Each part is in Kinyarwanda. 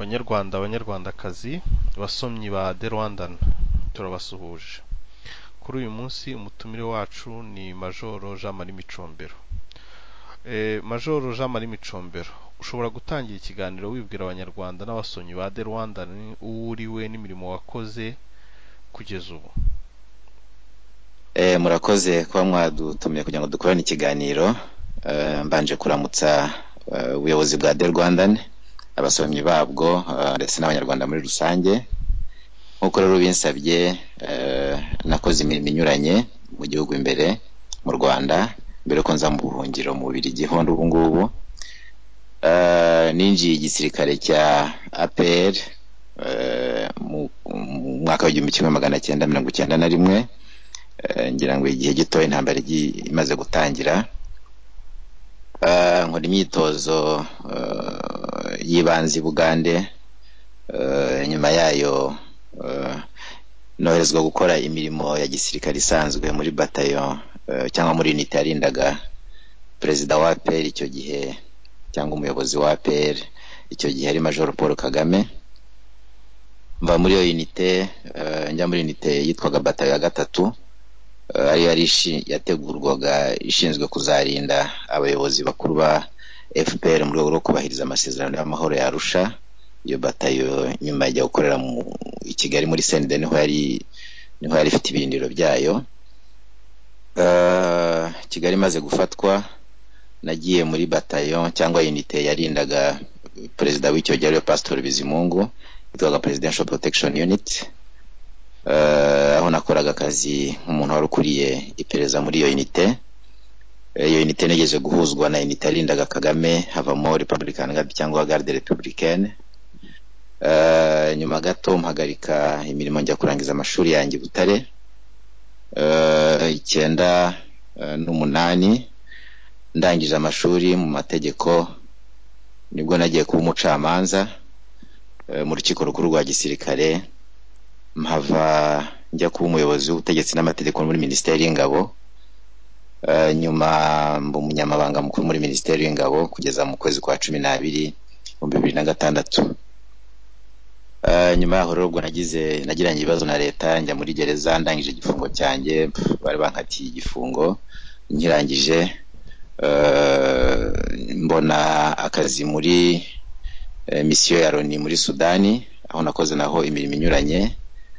Banyarwanda banyarwandakazi basomyi ba The Rwandan turabasuhuje. Kuri uyu munsi umutumire wacu ni Majoro Jean Marie Micombero. Majoro Jean Marie Micombero, ushobora gutangira ikiganiro wibwira abanyarwanda n'abasomyi ba The Rwandan uwo uriwe n'imirimo wakoze kugeza ubu? Murakoze kuba mwadutumye kugira ngo dukorane ikiganiro. Mbanje kuramutsa ubuyobozi bwa The Rwandan, abasomyi babwo ndetse n'abanyarwanda muri rusange. Nkuko rero binsabye, nakoze imirimo inyuranye mu gihugu imbere mu Rwanda mbere ko nza mu buhungiro mu Bubiligi ho ubu ngubu. Ninjiye igisirikare cya APR mu mwaka wa 1991, ngira ngo igihe gito intambara imaze gutangira. Nkora imyitozo y'ibanze i Bugande. Nyuma yayo noherezwa gukora imirimo ya gisirikare isanzwe muri bataillon cyangwa muri unité yarindaga perezida wa APR icyo gihe, cyangwa umuyobozi wa APR icyo gihe ari Major Paul Kagame. Mva muri iyo unité njya muri unité yitwaga bataillon ya gatatu, ari yategurwaga ishinzwe kuzarinda abayobozi bakuru ba FPR mu rwego rwo kubahiriza amasezerano y'amahoro ya Arusha. Iyo batayo nyuma ijya gukorera i Kigali muri Senderi, niho yari ifite ibirindiro byayo. Kigali maze gufatwa, nagiye muri batayo cyangwa unité yarindaga perezida w'icyo gihe Pastor Bizimungu, yitwaga Presidential Protection Unit. Aho nakoraga akazi nk'umuntu wari ukuriye iperereza muri iyo unité. Iyo unité negeje guhuzwa na unité yarindaga Kagame, havamo Republican Guard cyangwa Garde Républicaine. Nyuma gato mpagarika imirimo njya kurangiza amashuri yanjye Butare. 1998 ndangije amashuri mu mategeko, nibwo nagiye kuba umucamanza mu rukiko rukuru rwa gisirikare. Mpava njya kuba umuyobozi w'ubutegetsi n'amategeko muri Minisiteri y'Ingabo. Nyuma mba umunyamabanga mukuru muri Minisiteri y'Ingabo kugeza mu kwezi kwa 12 mu 2006. Nyuma yaho rero ubwo nagiranye ibibazo na leta, njya muri gereza, ndangije igifungo cyanjye. Bari bankatiye igifungo, nkirangije mbona akazi muri mission ya Loni muri Sudani, aho nakoze naho imirimo inyuranye.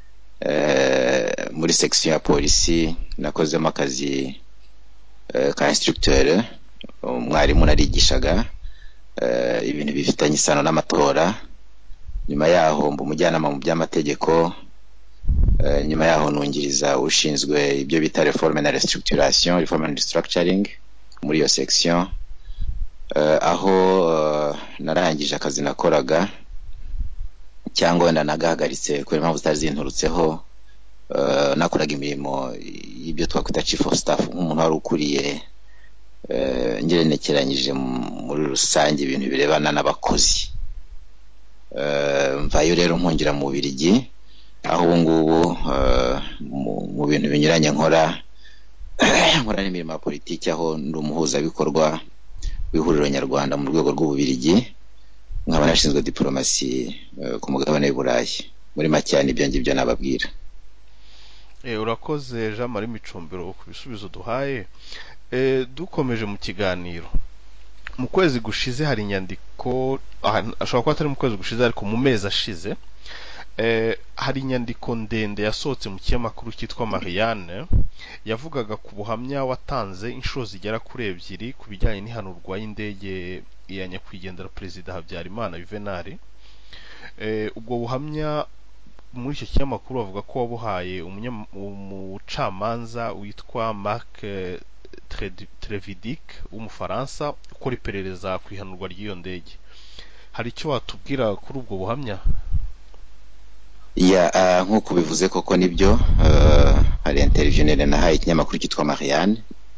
Muri section ya polisi nakozemo akazi ka instructeur, umwarimu narigishaga ibintu bifitanye isano n'amatora. Nyuma yaho mba umujyanama mu by'amategeko. Nyuma yaho nungiriza ushinzwe ibyo bita reforme na restructuration, reform and restructuring muri iyo section. Aho narangije akazi nakoraga, cyangwa wenda nagahagaritse kubera impamvu zitazinturutseho. Nakoraga imirimo y'ibyo twakwita chief of staff, nk'umuntu wari ukuriye ngerenekeranyije muri rusange ibintu birebana n'abakozi. Mvayo rero nkongira mu Bubiligi, aho ubu ngubu mu bintu binyuranye nkora n'imirimo ya politiki, aho ndi umuhuzabikorwa w'ihuriro nyarwanda mu rwego rw'Ububiligi. Nkaba nashinzwe diplomasi ku mugabane w'i Burayi. Muri make ibyo ngibyo nababwira. Urakoze Jean Marie Micombero ku bisubizo duhaye. Dukomeje mu kiganiro, mu kwezi gushize hari inyandiko, ashobora kuba atari mu kwezi gushize ariko mu mezi ashize, hari inyandiko ndende yasohotse mu kinyamakuru cyitwa Marianne, yavugaga ku buhamya watanze inshuro zigera kuri 2 ku bijyanye n'ihanurwa y'indege ya nyakwigendera Perezida Habyarimana Juvenal. Ubwo buhamya muri icyo kinyamakuru bavuga ko wabuhaye umucamanza witwa Marc Trevidic w'Umufaransa ukora iperereza ku ihanurwa ry'iyo ndege. Hari icyo watubwira kuri ubwo buhamya? Nk'uko bivuze koko nibyo. Hari interview nene nahaye ikinyamakuru cyitwa Marianne.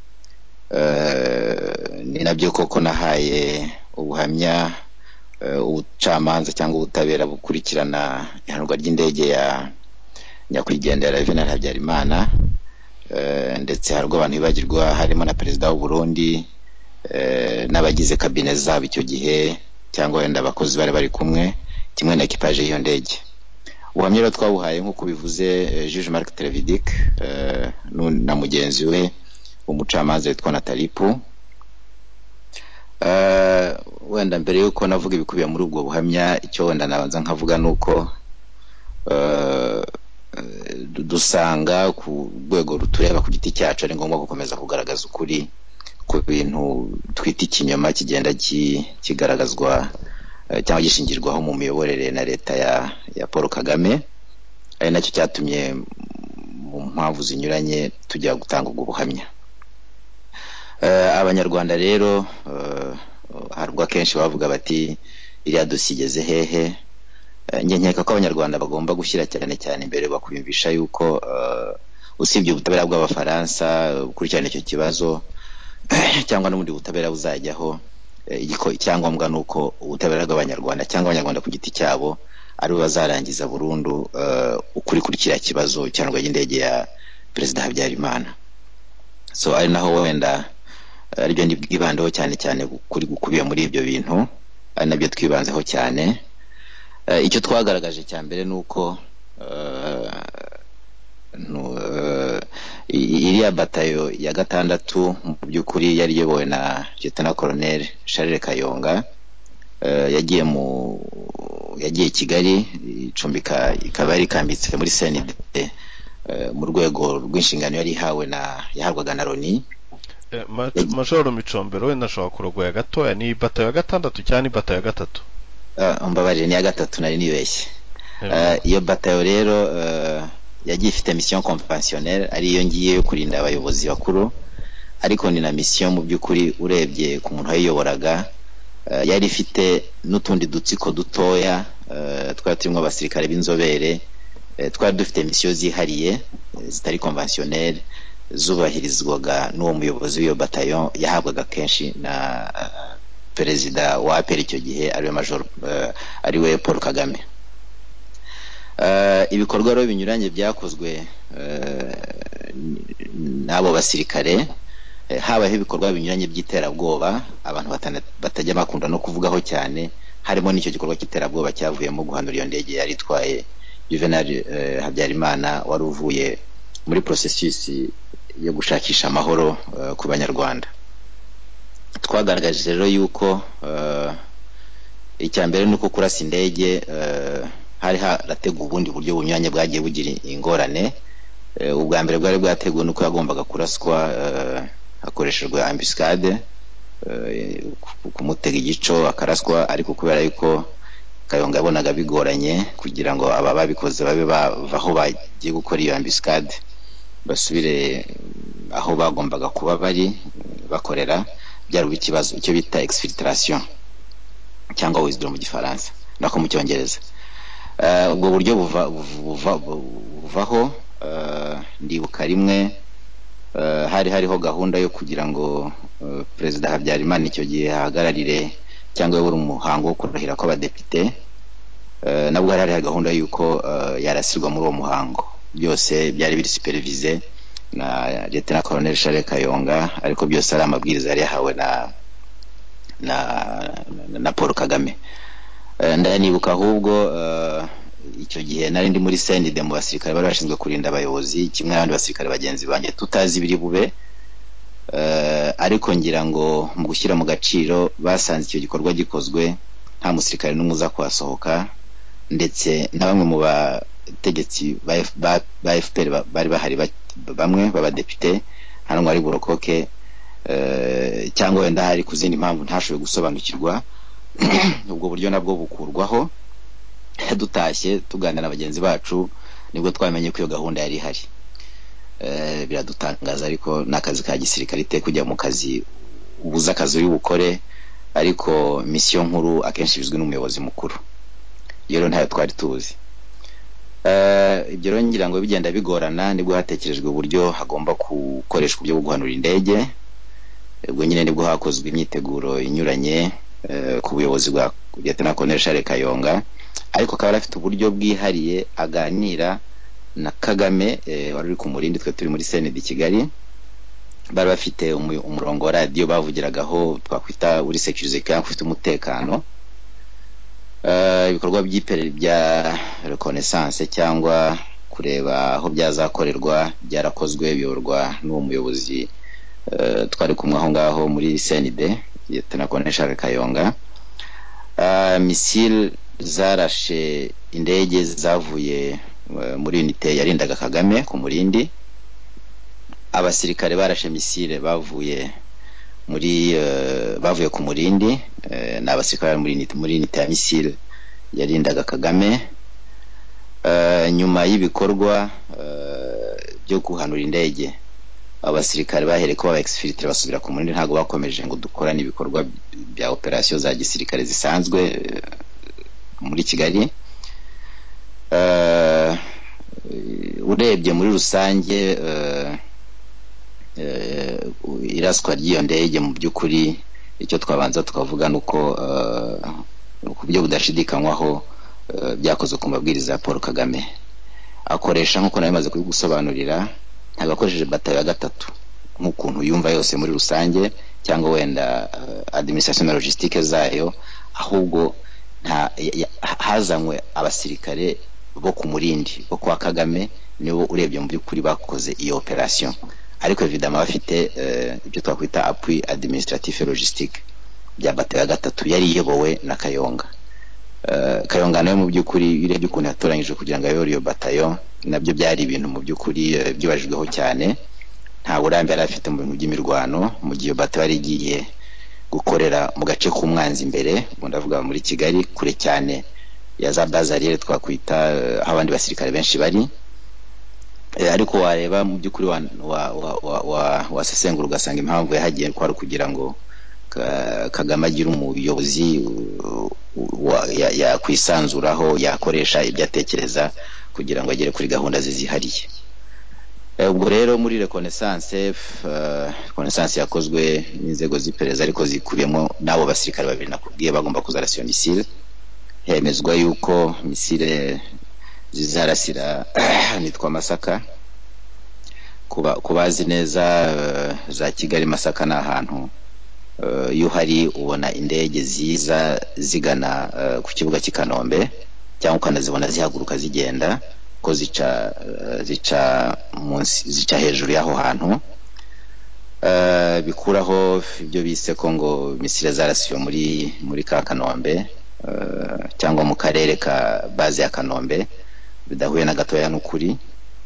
Ni nabyo koko nahaye ubuhamya ubucamanza cyangwa ubutabera bukurikirana ihanurwa ry'indege ya nyakwigendera Juvenal Habyarimana. Ndetse harwo abantu bibagirwa harimo na perezida w'u Burundi n'abagize kabine zabo icyo gihe, cyangwa wenda abakozi bari kumwe. kimwe na ekipaje y'iyo ndege. Ubuhamya rero twawuhaye nk'uko bivuze Juge Marc Televidic na mugenzi we umucamanza witwa Natalipu. Wenda mbere yuko navuga ibikubiye muri ubwo buhamya, icyo wenda nabanza nkavuga nuko dusanga ku rwego rutureba ku giti cyacu ari ngombwa gukomeza kugaragaza ukuri ku bintu twita ikinyoma kigenda kigaragazwa cyangwa gishingirwaho mu miyoborere na leta ya Paul Kagame. Ari nacyo cyatumye mu mpamvu zinyuranye tujya gutanga ubwo buhamya. Abanyarwanda rero harubwo akenshi bavuga bati iriya dosiye igeze hehe. Njye nkeka ko abanyarwanda bagomba gushyira cyane cyane imbere bakwiyumvisha yuko usibye ubutabera bw'abafaransa bukurikirana icyo kibazo cyangwa n'ubundi butabera buzajyaho, icyangombwa nuko ubutabera bw'abanyarwanda cyangwa abanyarwanda ku giti cyabo ari bazarangiza burundu ukuri kuri kiriya kibazo cyangwa y'indege ya Perezida Habyarimana. So ari naho wenda aribyo ndibandaho cyane cyane kuri gukubiye muri ibyo bintu, ari nabyo twibanzeho cyane. Icyo twagaragaje cya mbere nuko iriya batayo ya 6 mu by'ukuri yari yobowe na Lieutenant Colonel Charles Kayonga, yagiye Kigali icumbika, ikaba yari kambitse muri CND mu rwego rw'inshingano yari yahabwaga na Loni. Majoro Micombero wenda ashobora kurogoya gatoya, ni batayo ya 6 cyangwa ni batayo ya 3? Mbabarire, ni ya 3 nari nibeshye. Iyo batayo rero yagiye ifite mission conventionnelle, ari iyo ngiye yo kurinda abayobozi bakuru, ariko ni na mission mu by'ukuri urebye ku muntu wayiyoboraga yari ifite n'utundi dutsiko dutoya twari turimo abasirikare b'inzobere, twari dufite mission zihariye zitari conventionnelle zubahirizwaga n'uwo muyobozi w'iyo batayo yahabwaga kenshi na perezida wa APR icyo gihe ariwe Paul Kagame. Ibikorwa rero binyuranye byakozwe n'abo basirikare, habaho ibikorwa binyuranye by'iterabwoba abantu batajya bakunda no kuvugaho cyane, harimo n'icyo gikorwa cy'iterabwoba cyavuyemo guhanura iyo ndege yari itwaye Juvenal Habyarimana wari uvuye muri processus yo gushakisha amahoro ku banyarwanda. Twagaragaje rero yuko icya mbere nuko kurasa indege hari harateguwe ubundi buryo bunyuranye bwagiye bugira ingorane. Ubwa mbere bwari bwateguwe nuko yagombaga kuraswa hakoreshejwe ambuscade, kumutega igico akaraswa, ariko kubera yuko Kayonga yabonaga bigoranye kugira ngo aba babikoze babe bavaho bagiye gukora iyo ambuscade basubire aho bagombaga kuba bari bakorera, byari ikibazo icyo bita exfiltration cyangwa withdraw mu Gifaransa nako mu Cyongereza. Ubwo buryo buvaho. Ndibuka rimwe hariho gahunda yo kugira ngo Perezida Habyarimana icyo gihe ahagararire cyangwa yobora umuhango wo kurahira kw'abadepite, nabwo hari gahunda yuko yarasirwa muri uwo muhango. Byose byari biri supervise na Lieutenant Colonel Charles Kayonga, ariko byose ari amabwiriza yari yahawe na Paul Kagame. Ndanibuka ahubwo icyo gihe nari ndi muri CND mu basirikare bari bashinzwe kurinda abayobozi kimwe n'abandi basirikare bagenzi banjye tutazi biri bube, ariko ngira ngo mu gushyira mu gaciro basanze icyo gikorwa gikozwe nta musirikare n'umwe uza kwasohoka, ndetse na bamwe mu bategetsi ba FPR bari bahari bamwe b'abadepite hano ari burokoke cyangwa wenda hari ku zindi mpamvu ntashoboye gusobanukirwa. Ubwo buryo nabwo bukurwaho. Dutashye tuganira na bagenzi bacu nibwo twamenye ko iyo gahunda yari ihari. Biradutangaza, ariko n'akazi ka gisirikare kujya mu kazi ubuza akazi uri bukore, ariko mission nkuru akenshi bizwi n'umuyobozi mukuru. Iyo rero ntayo twari tuzi. Ibyo rero ngira ngo bigenda bigorana nibwo hatekerejwe uburyo hagomba gukoreshwa uburyo bwo guhanura indege. Ubwo nyine nibwo hakozwe imyiteguro inyuranye ku buyobozi bwa Lieutenant Colonel Charles Kayonga, ariko akaba afite uburyo bwihariye aganira na Kagame wari uri ku murindi, twe turi muri CND Kigali. Bari bafite umurongo wa radio bavugiragaho twakwita uri security cyangwa ufite umutekano. ibikorwa bya reconnaissance cyangwa kureba aho byazakorerwa byarakozwe biyorwa n'uwo muyobozi twari kumwe aho ngaho muri CND Lieutenant Colonel Charles Kayonga. Missile zarashe indege zavuye muri unité yarindaga Kagame ku Murindi. Abasirikare barashe missile bavuye ku Murindi, n'abasirikare muri unité ya missile yarindaga Kagame. Nyuma y'ibikorwa byo guhanura indege, abasirikare bahereye ko exfiltre basubira ku Murindi, ntago bakomeje ngo dukorane ibikorwa bya operation za gisirikare zisanzwe muri Kigali. Urebye muri rusange iraswa ry'iyo ndege mu by'ukuri icyo twabanza tukavuga nuko ku byo budashidikanywaho byakozwe ku mabwiriza ya Paul Kagame. Akoresha nk'uko nabimaze kubigusobanurira, ntabwo akoresheje batayo ya gatatu nk'ukuntu yumva yose muri rusange cyangwa wenda administration na logistique zayo, ahubwo hazanywe abasirikare bo ku Murindi bo kwa Kagame nibo urebye mu by'ukuri bakoze iyo operation, ariko evidemment bafite ibyo twakwita appui administratif et logistique bya batayo ya gatatu yari iyobowe na Kayonga. Kayonga nawe mu by'ukuri urebye ukuntu yatoranyije kugira ngo ayobore iyo batayo, nabyo byari ibintu mu by'ukuri byibajijweho cyane. Nta burambe yari afite mu bintu by'imirwano mu gihe batayo yari igiye gukorera mu gace k'umwanzi imbere, ubu ndavuga muri Kigali kure cyane ya za bazariere twakwita aho abandi basirikare benshi bari. Ariko wareba mu by'ukuri wasesengura ugasanga impamvu yahagiye ko ari kugira ngo Kagame agira umuyobozi yakwisanzuraho, yakoresha ibyo atekereza kugira ngo agere kuri gahunda zihariye. Ubwo rero muri reconnaissance yakozwe n'inzego z'iperereza ariko zikubiyemo n'abo basirikare babiri nakubwiye bagomba kuzarasiyo missile. Hemezwa yuko missile zizarasira nitwa Masaka. Kubazi neza za Kigali Masaka na ahantu iyo hari ubona indege ziza zigana ku kibuga cy'Ikanombe cyangwa ukanazibona zihaguruka zigenda ko zica hejuru y'aho hantu. Bikuraho ibyo bise ko ngo missile zarasiyo muri ka Kanombe cyangwa mu karere ka base ya Kanombe, bidahuye na gatoya n'ukuri.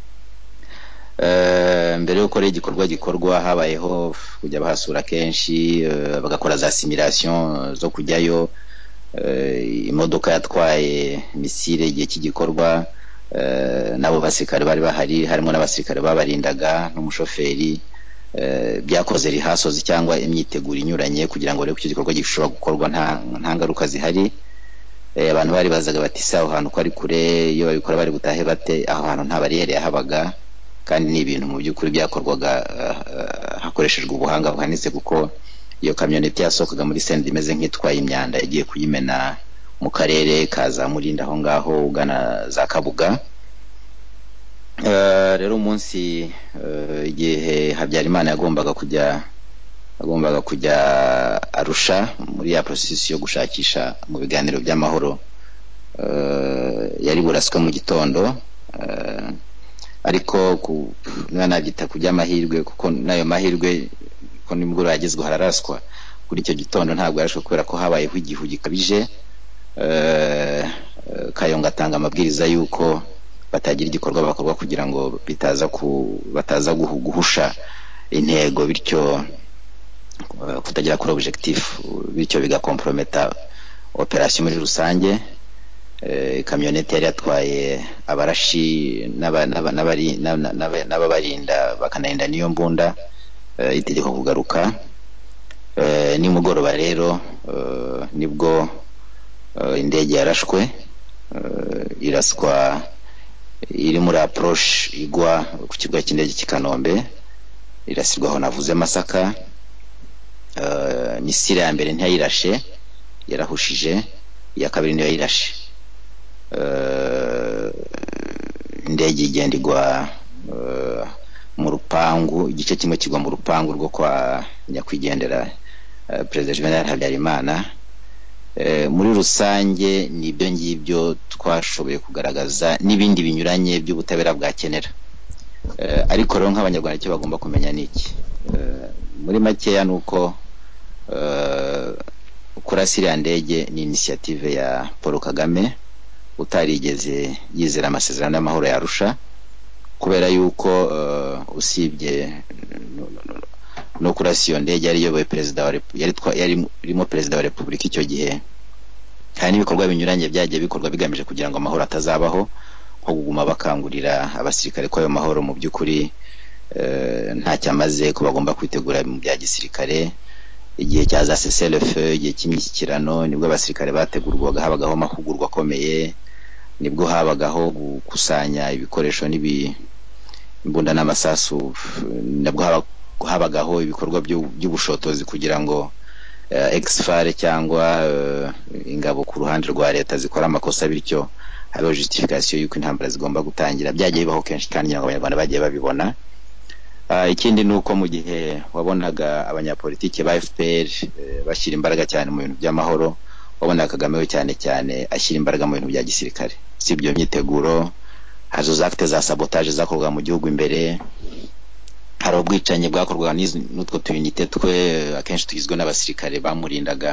Mbere yuko igikorwa gikorwa habayeho kujya bahasura kenshi, bagakora za simulation zo kujyayo. Imodoka yatwaye missile igihe cy'igikorwa, nabo basirikare bari bahari, harimo n'abasirikare babarindaga n'umushoferi. Byakoze rihasozi cyangwa imyiteguro inyuranye kugira ngo rero icyo gikorwa gishobora gukorwa nta ngaruka zihari. Abantu bari bazaga bati saho hantu ko ari kure, iyo babikora bari butahe bate, aho hantu nta bariyeri yahabaga, kandi ni ibintu mu by'ukuri byakorwaga hakoreshejwe ubuhanga buhanitse, kuko iyo kamyoneti yasohokaga muri sende imeze nk'itwaye imyanda yagiye kuyimena mu karere kaza Murindi aho ngaho ugana za Kabuga. Rero umunsi igihe Habyarimana yagombaga kujya Arusha muri ya processus yo gushakisha mu biganiro by'amahoro, yari buraswe mu gitondo. Ariko nabyita kujya amahirwe, kuko nayo mahirwe ko nimugoroba yagezwe hararaswa. Kuri icyo gitondo ntabwo yarashwe kubera ko habayeho igihu gikabije. Kayonga atanga amabwiriza yuko batagira igikorwa bakorwa kugira ngo bataza guhusha intego, bityo kutagira kuri objectif, bityo bigakomprometa operation muri rusange. Kamyoneti yari yatwaye abarashi n'ababarinda bakanarinda niyo mbunda, itegeko kugaruka. Nimugoroba rero nibwo indege yarashwe, iraswa iri muri approche igwa ku kibuga cy'indege cy'Ikanombe, irasirwaho navuze Masaka. Missile ya mbere ntiyayirashe, yarahushije. Iya kabiri niyo yayirashe. Indege igenda igwa mu rupangu, igice kimwe kigwa mu rupangu rwo kwa nyakwigendera President Juvenal Habyarimana, muri rusange nibyo ngibyo twashoboye kugaragaza n'ibindi binyuranye by'ubutabera bwakenera. Ariko rero nk'abanyarwanda icyo bagomba kumenya ni iki, muri makeya nuko kurasa iriya ndege ni initiative ya Paul Kagame utarigeze yizera amasezerano y'amahoro ya Arusha, kubera yuko usibye no kurasa iyo ndege yari yoboye yarimo perezida wa repubulika icyo gihe, hari n'ibikorwa binyuranye byagiye bikorwa bigamije kugira ngo amahoro atazabaho, nko kuguma bakangurira abasirikare ko ayo mahoro mu by'ukuri ntacyo amaze, ko bagomba kwitegura mu bya gisirikare. Igihe cya za cessez-le-feu, igihe cy'imishyikirano, nibwo abasirikare bategurwaga, habagaho amahugurwa akomeye, nibwo habagaho gukusanya ibikoresho n'imbunda n'amasasu, nabwo habagaho ibikorwa by'ubushotozi kugira ngo exfare cyangwa ingabo ku ruhande rwa leta zikora amakosa, bityo habeho justification y'uko intambara zigomba gutangira. Byagiye bibaho kenshi kandi abanyarwanda bagiye babibona. Ikindi ni uko mu gihe wabonaga abanyapolitiki ba FPR bashyira imbaraga cyane mu bintu by'amahoro, wabonaga Kagame we cyane cyane ashyira imbaraga mu bintu bya gisirikare. Si ibyo myiteguro, hazo zakte za sabotage zakorwa mu gihugu imbere, hari ubwicanyi bwakorwaga n'utwo tuyunite twe akenshi tugizwe n'abasirikare bamurindaga,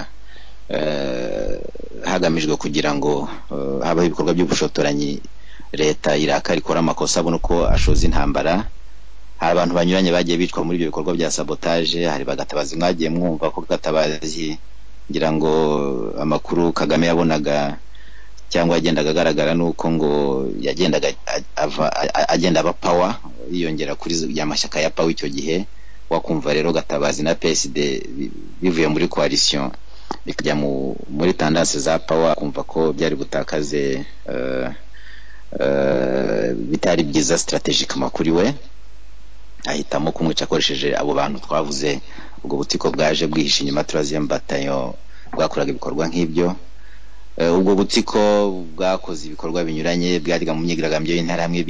hagamijwe kugira ngo habaho ibikorwa by'ubushotoranyi, leta irakara ikora amakosa abona uko ashoza intambara. Hari abantu banyuranye bagiye bicwa muri ibyo bikorwa bya sabotage. Hari Bagatabazi, mwagiye mwumva ko Gatabazi, ngira ngo amakuru Kagame yabonaga cyangwa yagendaga agaragara nuko ngo yagendaga agenda aba power, yiyongera kuri ya mashyaka ya power icyo gihe. Wakumva rero Gatabazi na PSD bivuye muri coalition bikajya muri tendance za power, kumva ko byari butakaze bitari byiza strategic makuri we, ahitamo kumwica akoresheje abo bantu twavuze. Ubwo butiko bwaje bwihisha inyuma 3e bataillon bwakoraga ibikorwa nk'ibyo. Ubwo butiko bwakoze ibikorwa binyuranye, bwajyaga mu myigaragambyo y'interahamwe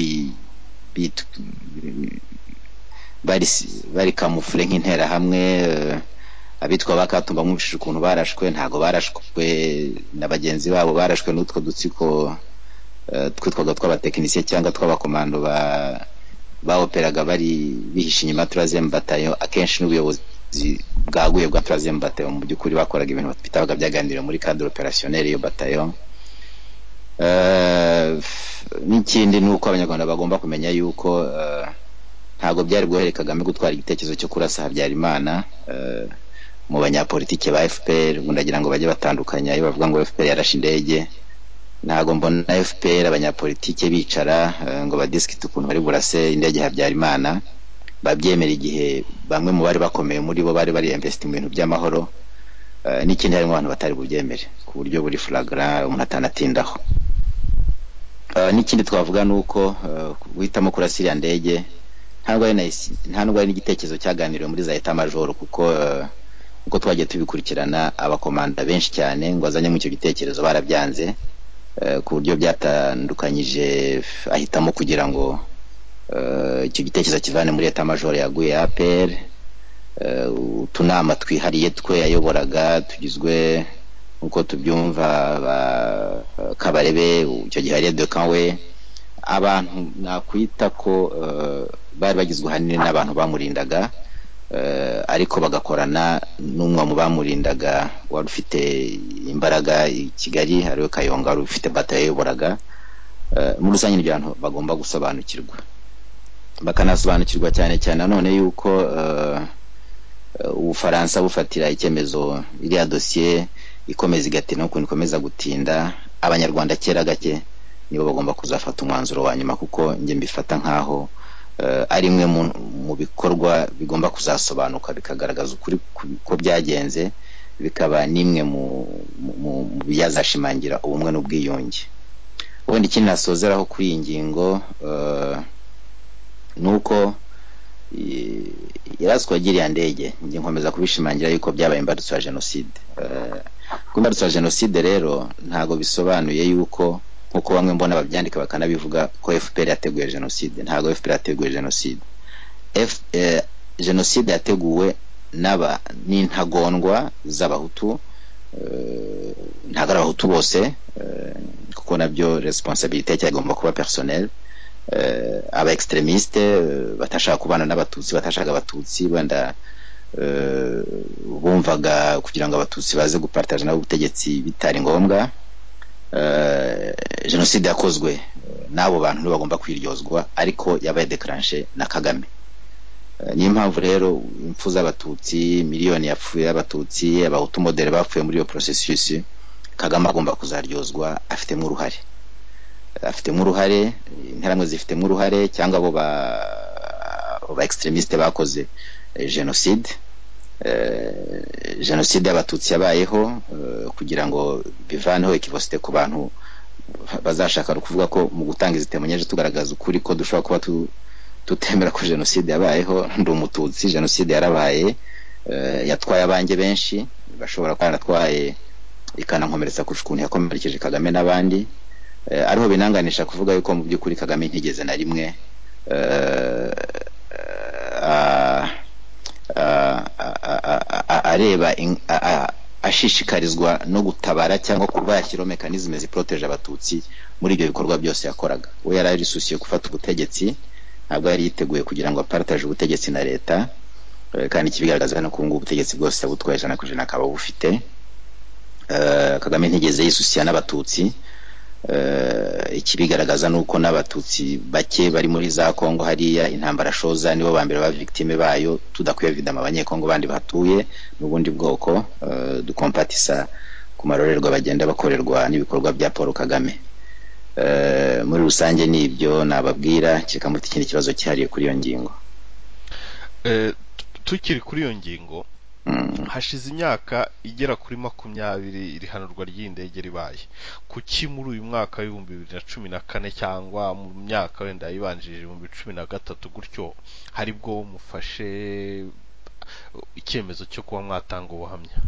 bari kamufure nk'interahamwe. Abitwa Bakatumba mwumvishije ukuntu barashwe, ntago barashwe na bagenzi babo, barashwe n'utwo dutsiko twitwaga tw'abatekinisiye cyangwa tw'abakomando baoperaga bari bihisha inyuma 3e bataillon. Akenshi n'ubuyobozi bwaguye bwa 3e bataillon mu by'ukuri bakoraga ibintu bitabaga byaganiriye muri cadre opérationnel iyo bataillon. N'ikindi ni uko abanyarwanda bagomba kumenya yuko ntago byari guhere Kagame gutwara igitekerezo cyo kurasa Habyarimana mu banyapolitike ba FPR. Ndagira ngo bajye batandukanya iyo bavuga ngo FPR yarashe indege. Ntago mbona FPR abanyapolitike bicara ngo badiskite ukuntu bari burase indege Habyarimana, babyemera igihe bamwe mu bari bakomeye muri bo bari invest mu bintu by'amahoro. N'ikindi harimo abantu batari bubyemere ku buryo buri flagrant umuntu atanatindaho. N'ikindi twavuga nuko guhitamo kurasa iriya ndege ntabwo ari n'igitekerezo cyaganiriwe muri za etat major, kuko uko twagiye tubikurikirana abakomanda benshi cyane ngo azanye mu icyo gitekerezo barabyanze, ku buryo byatandukanyije. Ahitamo kugira ngo icyo gitekerezo kivane muri etat major yaguye APR. Utunama twihariye twe yayoboraga tugizwe uko tubyumva Kabarebe, icyo gihe ari de Kanwe, abantu nakwita ko bari bagizwe hanini n'abantu bamurindaga, ariko bagakorana n'umwe mu bamurindaga wari ufite imbaraga i Kigali, hariwe Kayonga wari ufite batayo yayoboraga. Muri rusange n'ibyo abantu bagomba gusobanukirwa, bakanasobanukirwa cyane cyane nanone yuko Ubufaransa bufatira icyemezo iriya dossier ikomeza igatina n'ukuntu ikomeza gutinda, abanyarwanda kera gake nibo bagomba kuzafata umwanzuro wa nyuma, kuko njye mbifata nkaho ari imwe mu bikorwa bigomba kuzasobanuka bikagaragaza ukuri ko byagenze, bikaba nimwe mu byazashimangira ubumwe n'ubwiyunge. Ubundi ikindi nasozeraho kuri iyi ngingo nuko yaraswa iriya ndege, njye nkomeza kubishimangira yuko byabaye imbarutso ya jenoside. Imbarutso ya jenoside rero ntago bisobanuye yuko nkuko bamwe mbona babyandika bakanabivuga ko FPR yateguye jenoside. Ntago FPR yateguye jenoside. Jenoside yateguwe n'intagondwa z'abahutu ntabwo ari abahutu bose, kuko nabyo responsabilité cyagomba kuba personnel. Aba extremiste batashaka kubana n'abatutsi, batashaka abatutsi wenda bumvaga kugira ngo abatutsi baze gupartage nabo ubutegetsi bitari ngombwa. Jenoside yakozwe n'abo bantu nibo bagomba kwiryozwa, ariko yabaye declenché na Kagame. Niyo mpamvu rero impfu z'abatutsi, miliyoni yapfuye y'abatutsi, abahutu modere bapfuye muri iyo processus, Kagame agomba kuzaryozwa afitemo uruhare. Interamwe zifitemo uruhare, cyangwa abo ba extremiste bakoze genocide. Genocide y'abatutsi yabayeho kugira ngo bivaneho ikivosite ku bantu bazashaka kuvuga ko mu gutanga izitemonyeje tugaragaza ukuri ko dushobora kuba tutemera ko genocide yabayeho. Ndi umututsi, genocide yarabaye, yatwaye abanjye benshi, bashobora kuba yaratwaye ikanankomeretsa kurusha ukuntu yakomerekeje Kagame n'abandi. Ariho binanganisha kuvuga yuko mu by'ukuri Kagame ntigeze na rimwe areba ashishikarizwa no gutabara cyangwa kuba yashyiraho mekanizme ziproteje abatutsi muri ibyo bikorwa byose yakoraga. We yari ari susiye gufata ubutegetsi, ntabwo yari yiteguye kugira ngo apartage ubutegetsi na leta, kandi kibigaragaza no kunga ubutegetsi bwose abutwaye 100% akaba bufite. Kagame ntigeze yisusiya n'abatutsi. Ikibigaragaza nuko n'abatutsi bake bari muri za Kongo hariya intambara shoza nibo bambere ba victime bayo, tudakwiye vidama abanyekongo bandi batuye n'ubundi bwoko dukompatisa ku marorerwa bagenda bakorerwa n'ibikorwa bya Paul Kagame. Muri rusange nibyo nababwira, kikamuti ikindi kibazo cyariye kuri iyo ngingo. Tukiri kuri iyo ngingo, hashize imyaka igera kuri 20 irihanurwa ry'indege ribaye. Kuki muri uyu mwaka wa 2014 cyangwa mu myaka wenda yibanjije 2013 gutyo hari bwo mufashe icyemezo cyo kuba mwatanga ubuhamya?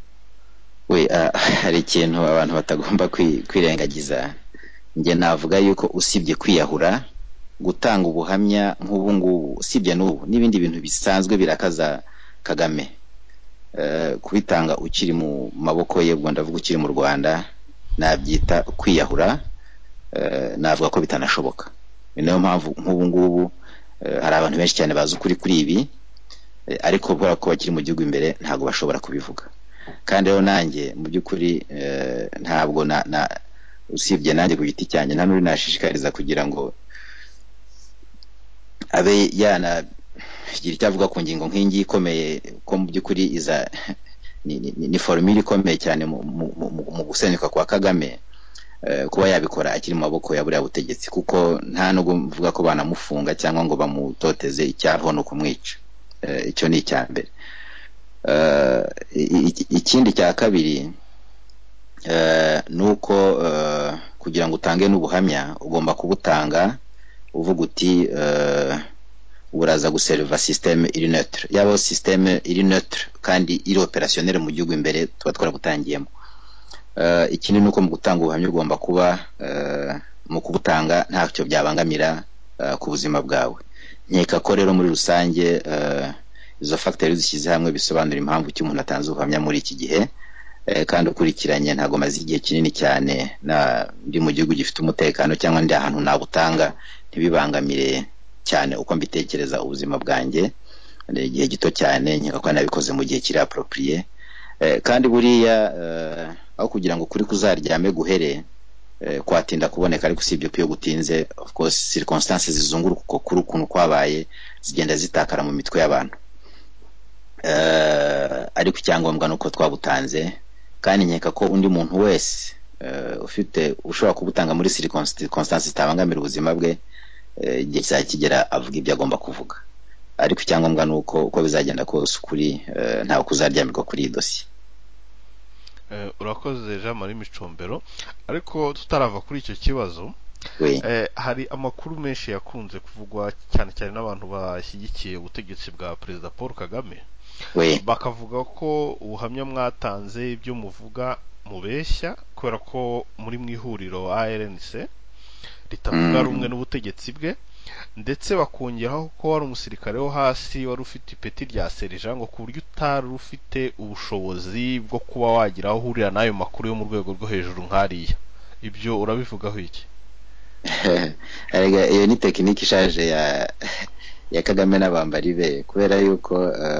Hari ikintu abantu batagomba kwirengagiza. Nge navuga yuko usibye kwiyahura, gutanga ubuhamya nk'ubu ngubu, usibye n'ubu n'ibindi bintu bisanzwe birakaza Kagame, kubitanga ukiri mu maboko ye, ubwo ndavuga ukiri mu Rwanda, nabyita kwiyahura. Navuga ko bitanashoboka. Ni nayo mpamvu nk'ubu ngubu hari abantu benshi cyane bazi ukuri kuri ibi, ariko kubera ko bakiri mu gihugu imbere ntabwo bashobora kubivuga. Kandi rero nanjye mu by'ukuri ntabwo usibye nanjye ku giti cyanjye nta n'uri nashishikariza kugira ngo abe gira icyo avuga ku ngingo nk'ingi ikomeye, ko mu by'ukuri ni formule ikomeye cyane mu gusenyuka kwa Kagame, kuba yabikora akiri mu maboko ya buriya butegetsi, kuko nta nubwo mvuga ko banamufunga cyangwa ngo bamutoteze, icyaho no kumwica. Icyo ni icya mbere. Ikindi cya kabiri nuko kugira ngo utange n'ubuhamya ugomba kubutanga uvuga uti uraza guserva systeme iri neutre. Yabo systeme iri neutre kandi iri opérationnel mu gihugu imbere tuba twarabutangiyemo. Ikindi nuko mu gutanga ubuhamya ugomba kuba mu kubutanga ntacyo byabangamira ku buzima bwawe. Nkeka ko rero muri rusange izo facteurs zishyize hamwe bisobanura impamvu icyo umuntu atanze ubuhamya muri iki gihe. Kandi ukurikiranye ntago maze igihe kinini cyane ndi mu gihugu gifite umutekano, cyangwa ndi ahantu nabutanga ntibibangamire cyane uko mbitekereza ubuzima bwanjye. Igihe gito cyane nkeka ko nabikoze mu gihe kiri approprié. Kandi buriya aho kugira ngo kuri kuzaryame guhere kwatinda kuboneka, ariko usibye ko iyo gutinze of course circumstances zizunguruka uko kuri ukuntu kwabaye zigenda zitakara mu mitwe y'abantu. Ariko icyangombwa nuko twabutanze, kandi nkeka ko undi muntu wese ushobora kubutanga muri circumstances zitabangamira ubuzima bwe, igihe kizakigera avuga ibyo agomba kuvuga. Ariko icyangombwa nuko uko bizagenda kose ukuri ntawe kuzaryamirwa kuri iyi dosiye. Urakoze Jean Marie Micombero. Ariko tutarava kuri icyo kibazo, hari amakuru menshi yakunze kuvugwa cyane cyane n'abantu bashyigikiye ubutegetsi bwa Perezida Paul Kagame, bakavuga ko ubuhamya mwatanze ibyo muvuga mubeshya, kubera ko muri mu ihuriro ARNC ritavuga rumwe n'ubutegetsi bwe, ndetse bakongeraho ko wari umusirikare wo hasi wari ufite ipeti rya serija ngo ku buryo utari ufite ubushobozi bwo kuba wagira aho uhurira n'ayo makuru yo mu rwego rwo hejuru nk'ariya. Ibyo urabivugaho iki? iyo ni tekinike ishaje ya Kagame n'abambari be, kubera yuko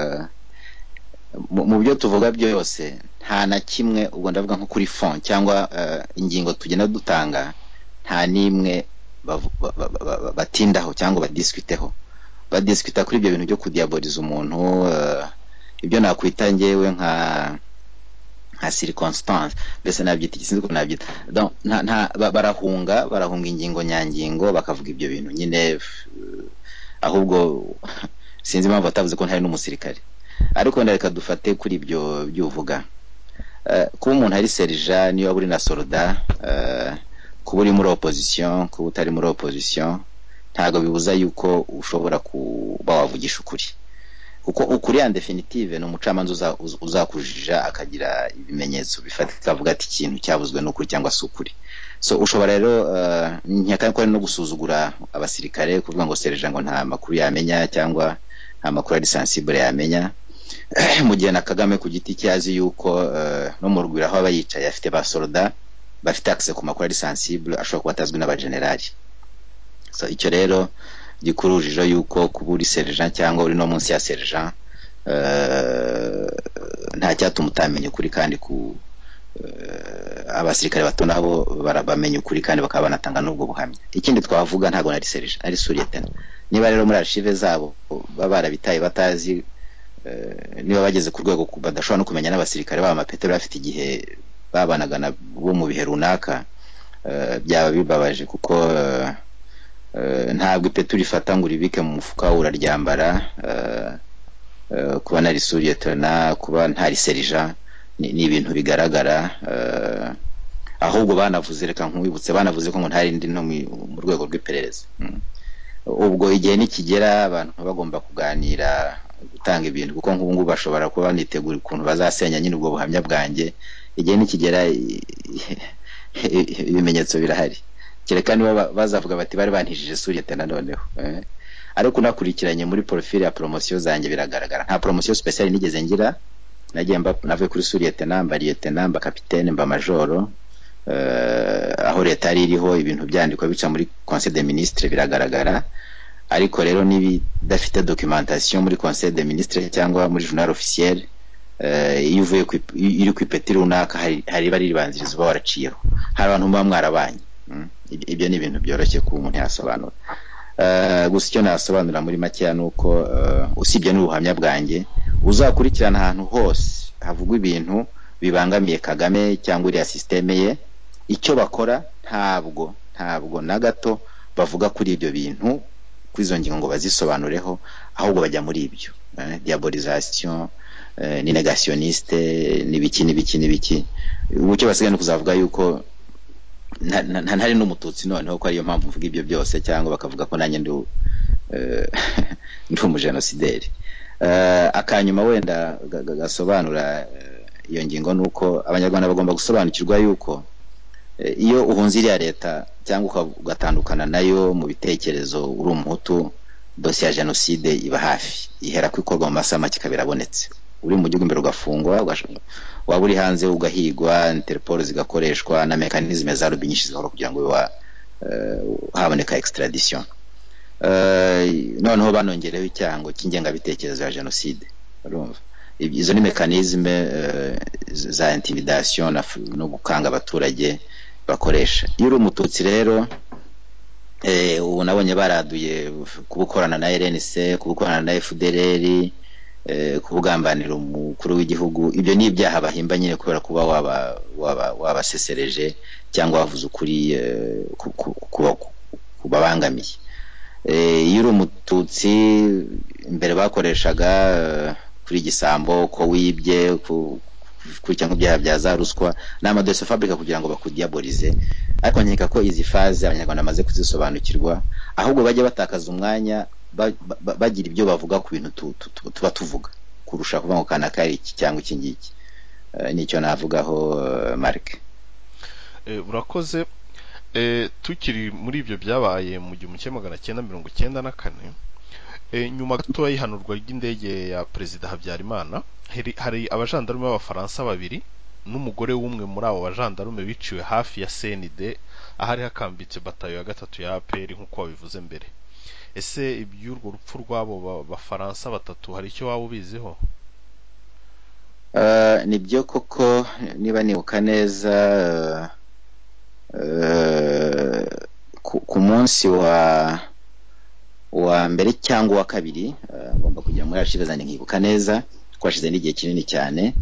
mu byo tuvuga byose nta na kimwe, ubwo ndavuga nko kuri fond cyangwa ingingo tugenda dutanga, nta n'imwe batindaho cyangwa badiskwita kuri ibyo bintu byo kudiaboliza umuntu, ibyo nakwita ngewe nka circonstance, mbese nabyita iki, sinzi ko nabyita. barahunga ingingo nyangingo bakavuga ibyo bintu nyine, ahubwo sinzi impamvu batavuze ko ntari n'umusirikare. Ariko ndareka dufate kuri ibyo byuvuga, kuba umuntu ari serija niyo waba uri na soldat, kuba uri muri opposition, kuba utari muri opposition, ntago bibuza yuko ushobora kuba wavugisha ukuri, kuko ukuri en definitive ni umucamanza uzakujija akagira ibimenyetso bifatika avuga ati ikintu cyavuzwe n'ukuri cyangwa se ukuri. So ushobora rero nyaka ko no gusuzugura abasirikare, kuvuga ngo serija ngo nta makuru yamenya cyangwa nta makuru ari sensible yamenya, mu gihe na Kagame ku giti cyazi yuko no mu rwira aho abayicaye afite ba soldat bafite access ku makuru ari sensible, ashobora kuba atazwi n'abagenerali. So icyo rero gikurujije yuko kuba uri sergent cyangwa uri no munsi ya sergent nta cyatuma utamenya ukuri, kandi abasirikare bato nabo barabamenya ukuri kandi bakaba banatanga n'ubwo buhamya. Ikindi twavuga ntago nari sergent, ari suryetena. Niba rero muri archive zabo barabitaye batazi, niba bageze ku rwego badashobora no kumenya n'abasirikare baba mapete bafite igihe babanaga na bo mu bihe runaka, byaba bibabaje, kuko ntabwo ipeti urifata ngo uribike mu mufuka uraryambara. Kuba nari suryetena, kuba ntari serija, ni ibintu bigaragara. Ahubwo banavuze, reka nkwibutse, banavuze ko ngo ntari ndi no mu rwego rw'iperereza. Ubwo igihe nikigera abantu bagomba kuganira, gutanga ibintu, kuko nk'ubu ngubu bashobora kuba banitegura ukuntu bazasenya nyine ubwo buhamya bwanjye. Igihe nikigera ibimenyetso birahari, kereka niba bazavuga bati bari bantishije suryetena noneho. Ariko unakurikiranye muri profile ya promotion zanjye biragaragara, nta promotion special nigeze ngira. Nagiye navuye kuri suryetena, mba lieutenant, mba capitaine, mba majoro. Aho leta yari iriho ibintu byandikwa bica muri conseil des ministres biragaragara. Ariko rero nibidafite documentation muri conseil des ministres cyangwa muri journal officiel, iyo uvuye iri ku ipeti runaka hari bari ribanziriza uba waraciyeho, hari abantu muba mwarabanye. Ibyo ni ibintu byoroshye ku umuntu yasobanura. Gusa icyo nasobanura muri make nuko usibye n'ubuhamya bwanjye, uzakurikirana ahantu hose havugwa ibintu bibangamiye Kagame cyangwa iriya systeme ye, icyo bakora ntabwo na gato bavuga kuri ibyo bintu, kwizo ngingo ngo bazisobanureho, ahubwo bajya muri ibyo diabolisation, ni negationniste, nibiki. Ubucyo basigaye no kuzavuga yuko ntari n'umututsi noneho, ko ariyo mpamvu mvuga ibyo byose, cyangwa bakavuga ko nanjye ndi umugenosideri. Akanyuma wenda gasobanura iyo ngingo nuko abanyarwanda bagomba gusobanukirwa yuko iyo uhunze iriya leta cyangwa ugatandukana nayo mu bitekerezo, uri umuhutu, dosiye ya genocide iba hafi, ihera kwikorwa mu masaha make ikabirabonetse. Uri mu gihugu imbere ugafungwa, waba uri hanze ugahigwa, Interpol zigakoreshwa na mekanizme za lobby nyinshi zikora kugira ngo haboneka extradition. Noneho banongereho icyango cy'ingengabitekerezo ya genocide. Urumva izo ni mekanizme za intimidation no gukanga abaturage bakoresha. Iyo uri umututsi rero, ubu nabonye baraduye kubukorana na RNC, kubukorana na FDLR, kubugambanira umukuru w'igihugu. Ibyo ni ibyaha bahimba nyine kubera kuba wabasesereje cyangwa wavuze ukuri kubabangamiye. Iyo uri umututsi, imbere bakoreshaga kuri Gisambo ko wibye, kuri cyangwa ibyaha bya za ruswa n'amadosiye fabrica kugira ngo bakudiabolize. Ariko nkeka ko izi faze abanyarwanda bamaze kuzisobanukirwa, ahubwo bajya batakaza umwanya bagira ibyo bavuga ku bintu tuba tuvuga, kurusha kuvuga ngo kana kari iki cyangwa iki ngiki. Nicyo navugaho Mark. Urakoze. tukiri muri ibyo byabaye mu 1994, nyuma gato y'ihanurwa ry'indege ya Perezida Habyarimana, hari abajandarume b'abafaransa babiri n'umugore w'umwe muri abo bajandarume biciwe hafi ya CND, ahari hakambitse batayo ya gatatu ya APR nk'uko wabivuze mbere. Ese iby'urwo rupfu rw'abo bafaransa batatu hari icyo waba ubiziho? Nibyo koko, niba nibuka neza, ku munsi wa mbere cyangwa wa kabiri, ngomba kujya muri archive zanjye nkibuka neza, twashize n'igihe kinini cyane.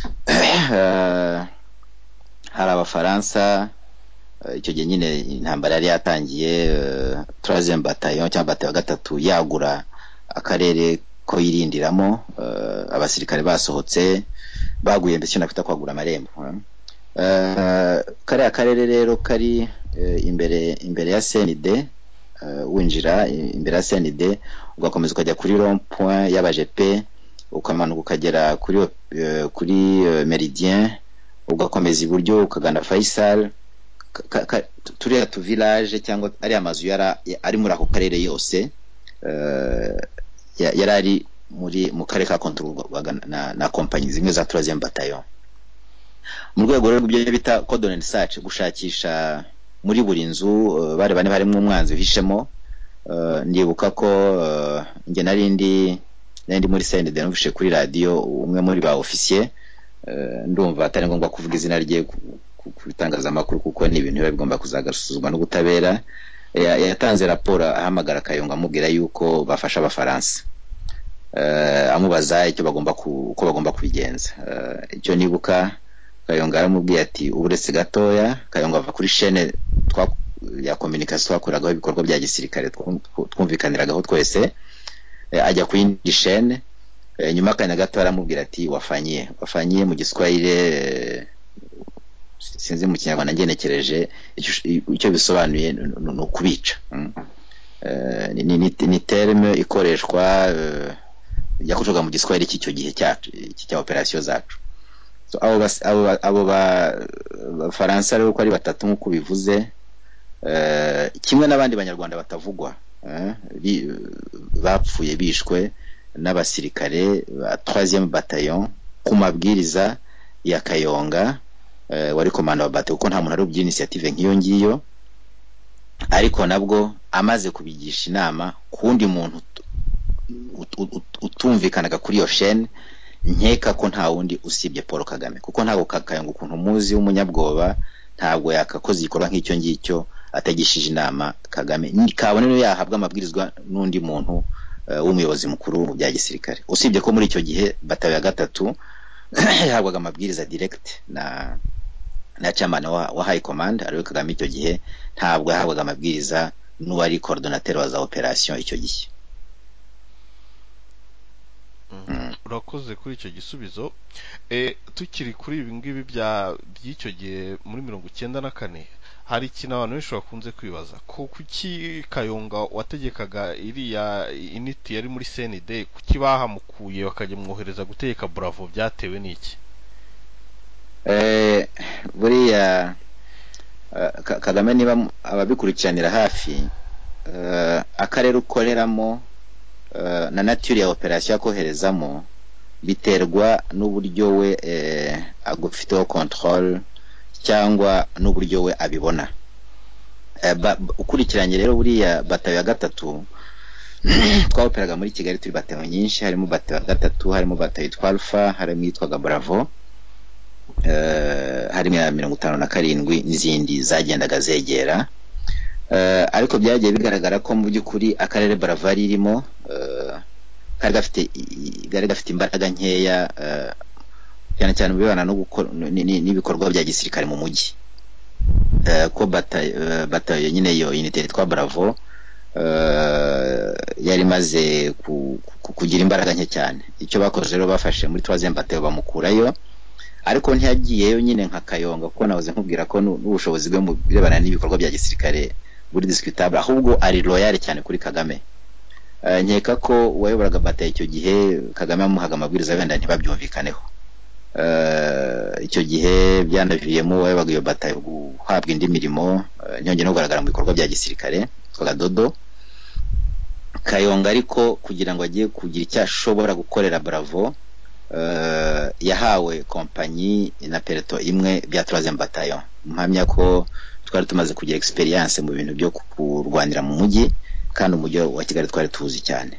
Hari abafaransa, icyo gihe nyine intambara yari yatangiye, 3e bataillon cyangwa batayo gatatu yagura akarere ko yirindiramo, abasirikare basohotse baguye, mbese nakwita kwagura amarembo. Kariya karere rero kari imbere ya CND, winjira imbere ya CND ugakomeza ukajya kuri rond point y'abajepe, ukamanuka ukagera kuri Meridien, ugakomeza iburyo ukagana Faisal. Turiya tu village cyangwa ari amazu ari muri ako karere yose, yari ari mu karere ka control na compagnie zimwe za 3e bataillon. Mu rwego rwo byo bita cordon search, gushakisha muri buri nzu bare bane barimo umwanzi uhishemo. Ndibuka ko nge narindi muri CND numvishe kuri radio umwe muri ba officier, ndumva atari ngombwa kuvuga izina rye ku bitangazamakuru kuko ni ibintu biba bigomba kuzagasuzumwa n'ubutabera, yatanze raporo ahamagara Kayonga amubwira yuko bafasha abafaransa, amubaza uko bagomba kubigenza. Icyo nibuka, Kayonga aramubwiye ati uburetse gatoya. Kayonga ava kuri chaîne ya communication twakoragaho ibikorwa bya gisirikare twumvikaniragaho twese, ajya ku yindi chaîne. Nyuma akanya gato aramubwira ati wafanyie mu Giswahili, sinzi mu Kinyarwanda ngenekereje icyo bisobanuye no kubica. Ni terme ikoreshwa yakoreshaga mu Giswahili cy'icyo gihe cyacu cya operation zacu. So abo Faransa rero ko ari batatu nk'uko bivuze, kimwe n'abandi banyarwanda batavugwa, bapfuye bishwe n'abasirikare ba 3e bataillon ku mabwiriza ya Kayonga, wari komanda wa bataillon, kuko nta muntu ari ubyi initiative nk'iyo ngiyo, ariko nabwo amaze kubigisha inama kundi muntu utumvikanaga kuri iyo chaîne. Nkeka ko nta wundi usibye Paul Kagame, kuko ntabwo Kayonga ukuntu muzi w'umunyabwoba ntabwo yakakoze igikorwa nk'icyo ngicyo atagishije inama Kagame, kabone no yahabwa amabwirizwa n'undi muntu w'umuyobozi mukuru mu bya gisirikare. Usibye ko muri icyo gihe batayo ya gatatu yahabwaga amabwiriza direct na chairman wa high command ariwe Kagame. Icyo gihe ntabwo yahabwaga amabwiriza n'uwari coordinateur wa za operation icyo gihe. Urakoze kuri icyo gisubizo. Tukiri kuri ibi ngibi by'icyo gihe muri 1994, hari ikintu abantu benshi bakunze kwibaza ko kuki Kayonga wategekaga iriya unity yari muri CND, kuki bahamukuye bakajya mwohereza gutegeka Bravo, byatewe n'iki? Buriya Kagame niba ababikurikiranira hafi, akarere ukoreramo na nature ya operation yakoherezamo biterwa n'uburyo we agufiteho control cyangwa n'uburyo we abibona. Ukurikiranye rero buriya batayo ya gatatu twawoperaga muri Kigali turi batayo nyinshi, harimo batayo ya gatatu, harimo batayo yitwa Alpha, harimo yitwaga Bravo, harimo ya 57 n'izindi zagendaga zegera. Ariko byagiye bigaragara ko mu by'ukuri akarere Bravo ririmo kari gafite imbaraga nkeya, cyane cyane bibana no gukora n'ibikorwa bya gisirikare mu mujyi. Ko batayo nyine yo unité yitwa Bravo yari maze kugira imbaraga nke cyane. Icyo bakoze rero bafashe muri 3e batayo bamukurayo, ariko ntiyagiyeyo nyine nka Kayonga, kuko nahoze nkubwira ko n'ubushobozi bwe mu birebana n'ibikorwa bya gisirikare buri discutable, ahubwo ari loyal cyane kuri Kagame. Nkeka ko wayoboraga batayo icyo gihe Kagame amuhaga amabwiriza wenda ntibabyumvikaneho. icyo gihe byanaviyemo wabaga iyo batayo guhabwa indi mirimo, nyongera no kugaragara mu bikorwa bya gisirikare twaga Dodo. Kayonga ariko kugira ngo agiye kugira icyo ashobora gukorera Bravo, yahawe kompanyi na peloton imwe bya 3e bataillon. Mpamya ko twari tumaze kugira experience mu bintu byo kurwanira mu mujyi, kandi umujyi wa Kigali twari tuzi cyane.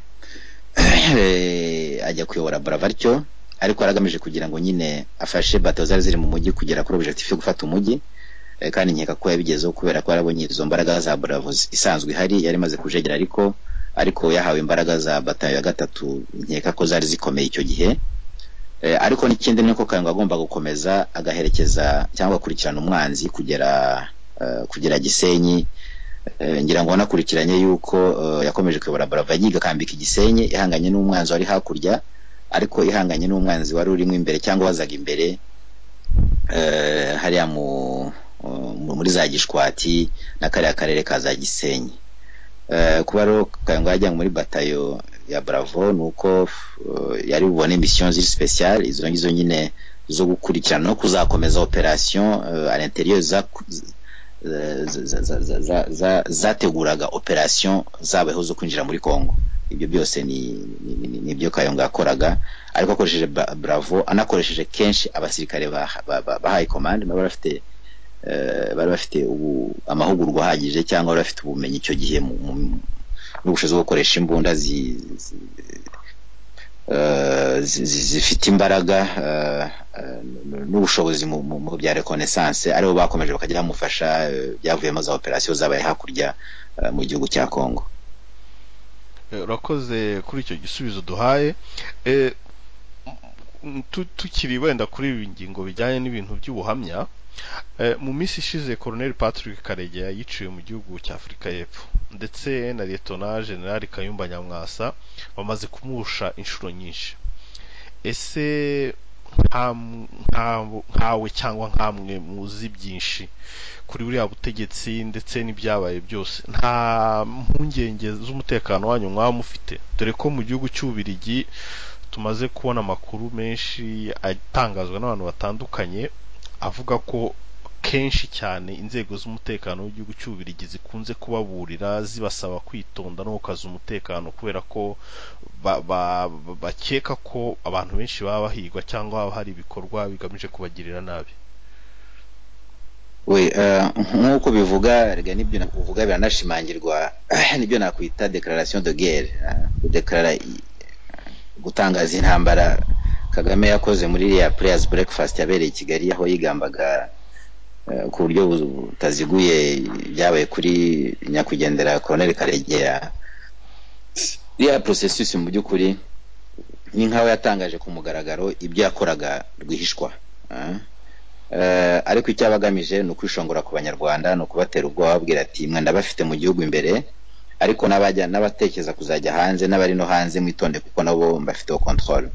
Ajya kuyobora Bravo aricyo, ariko aragamije kugira ngo nyine afashe bato zari ziri mu mujyi kugera kuri objectif yo gufata umujyi, kandi nkeka ko yabigezeho kubera ko arabonye izo mbaraga za Bravo isanzwe ihari yari maze kujegera, ariko yahawe imbaraga za batayo ya 3 nkeka ko zari zikomeye icyo gihe. Ariko n'ikindi nuko Kayonga agomba gukomeza agaherekeza cyangwa kurikirana umwanzi kugera Gisenyi. Ngira ngo nakurikiranye yuko yakomeje kuyobora Bravo yiga kambika Gisenyi, ihanganye n'umwanzi wari hakurya, ariko ihanganye n'umwanzi wari urimo imbere cyangwa wazaga imbere hariya muri za Gishwati na kariya karere ka za Gisenyi. Kuba rero Kayonga yajyanywe muri batayo ya Bravo nuko yari bubone mission ziri special, izo ngizo nyine zo gukurikirana no kuzakomeza operation à l'intérieur zateguraga operation zabaho zo kwinjira muri Congo. Ibyo byose ni byo Kayonga yakoraga, ariko akoresheje Bravo, anakoresheje kenshi abasirikare ba high command bari bafite amahugurwa ahagije cyangwa bari bafite ubumenyi icyo gihe n'ubushobozi bwo gukoresha imbunda zifite imbaraga n'ubushobozi mu bya reconnaissance, aribo bakomeje bakajya bamufasha byavuyemo za operation zabaye hakurya mu gihugu cya Congo. Urakoze kuri icyo gisubizo duhaye. Tukiri wenda kuri ibi ngingo bijyanye n'ibintu by'ubuhamya, mu minsi ishize Colonel Patrick Karegeya yiciwe mu gihugu cya Afurika y'Epfo, ndetse na Lieutenant General Kayumba Nyamwasa bamaze kumusha inshuro nyinshi. Ese nkawe cyangwa nkamwe muzi byinshi kuri buriya butegetsi ndetse n'ibyabaye byose, nta mpungenge z'umutekano wanyu mwaba mufite? Dore ko mu gihugu cy'Ububiligi tumaze kubona amakuru menshi atangazwa n'abantu batandukanye avuga ko kenshi cyane inzego z'umutekano w'igihugu cy'Ububiligi zikunze kubaburira zibasaba kwitonda no gukaza umutekano, kubera ko bakeka ko abantu benshi baba bahigwa cyangwa hari ibikorwa bigamije kubagirira nabi. Nk'uko bivuga rega nibyo uvuga biranashimangirwa nibyo nakwita declaration de guerre, gutangaza intambara Kagame yakoze muri ya players breakfast yabereye i Kigali, aho yigambaga ku buryo butaziguye byabaye kuri nyakwigendera Colonel Karegeya. Ya processus mu by'ukuri ni nkaho yatangaje ku mugaragaro ibyo yakoraga rwihishwa, ariko icyabagamije ni ukwishongora ku Banyarwanda, no kubatera ubwoba babwira ati mwe ndabafite mu gihugu imbere, ariko n'abatekereza kuzajya hanze n'abari no hanze mwitonde kuko nabo mbafiteho control.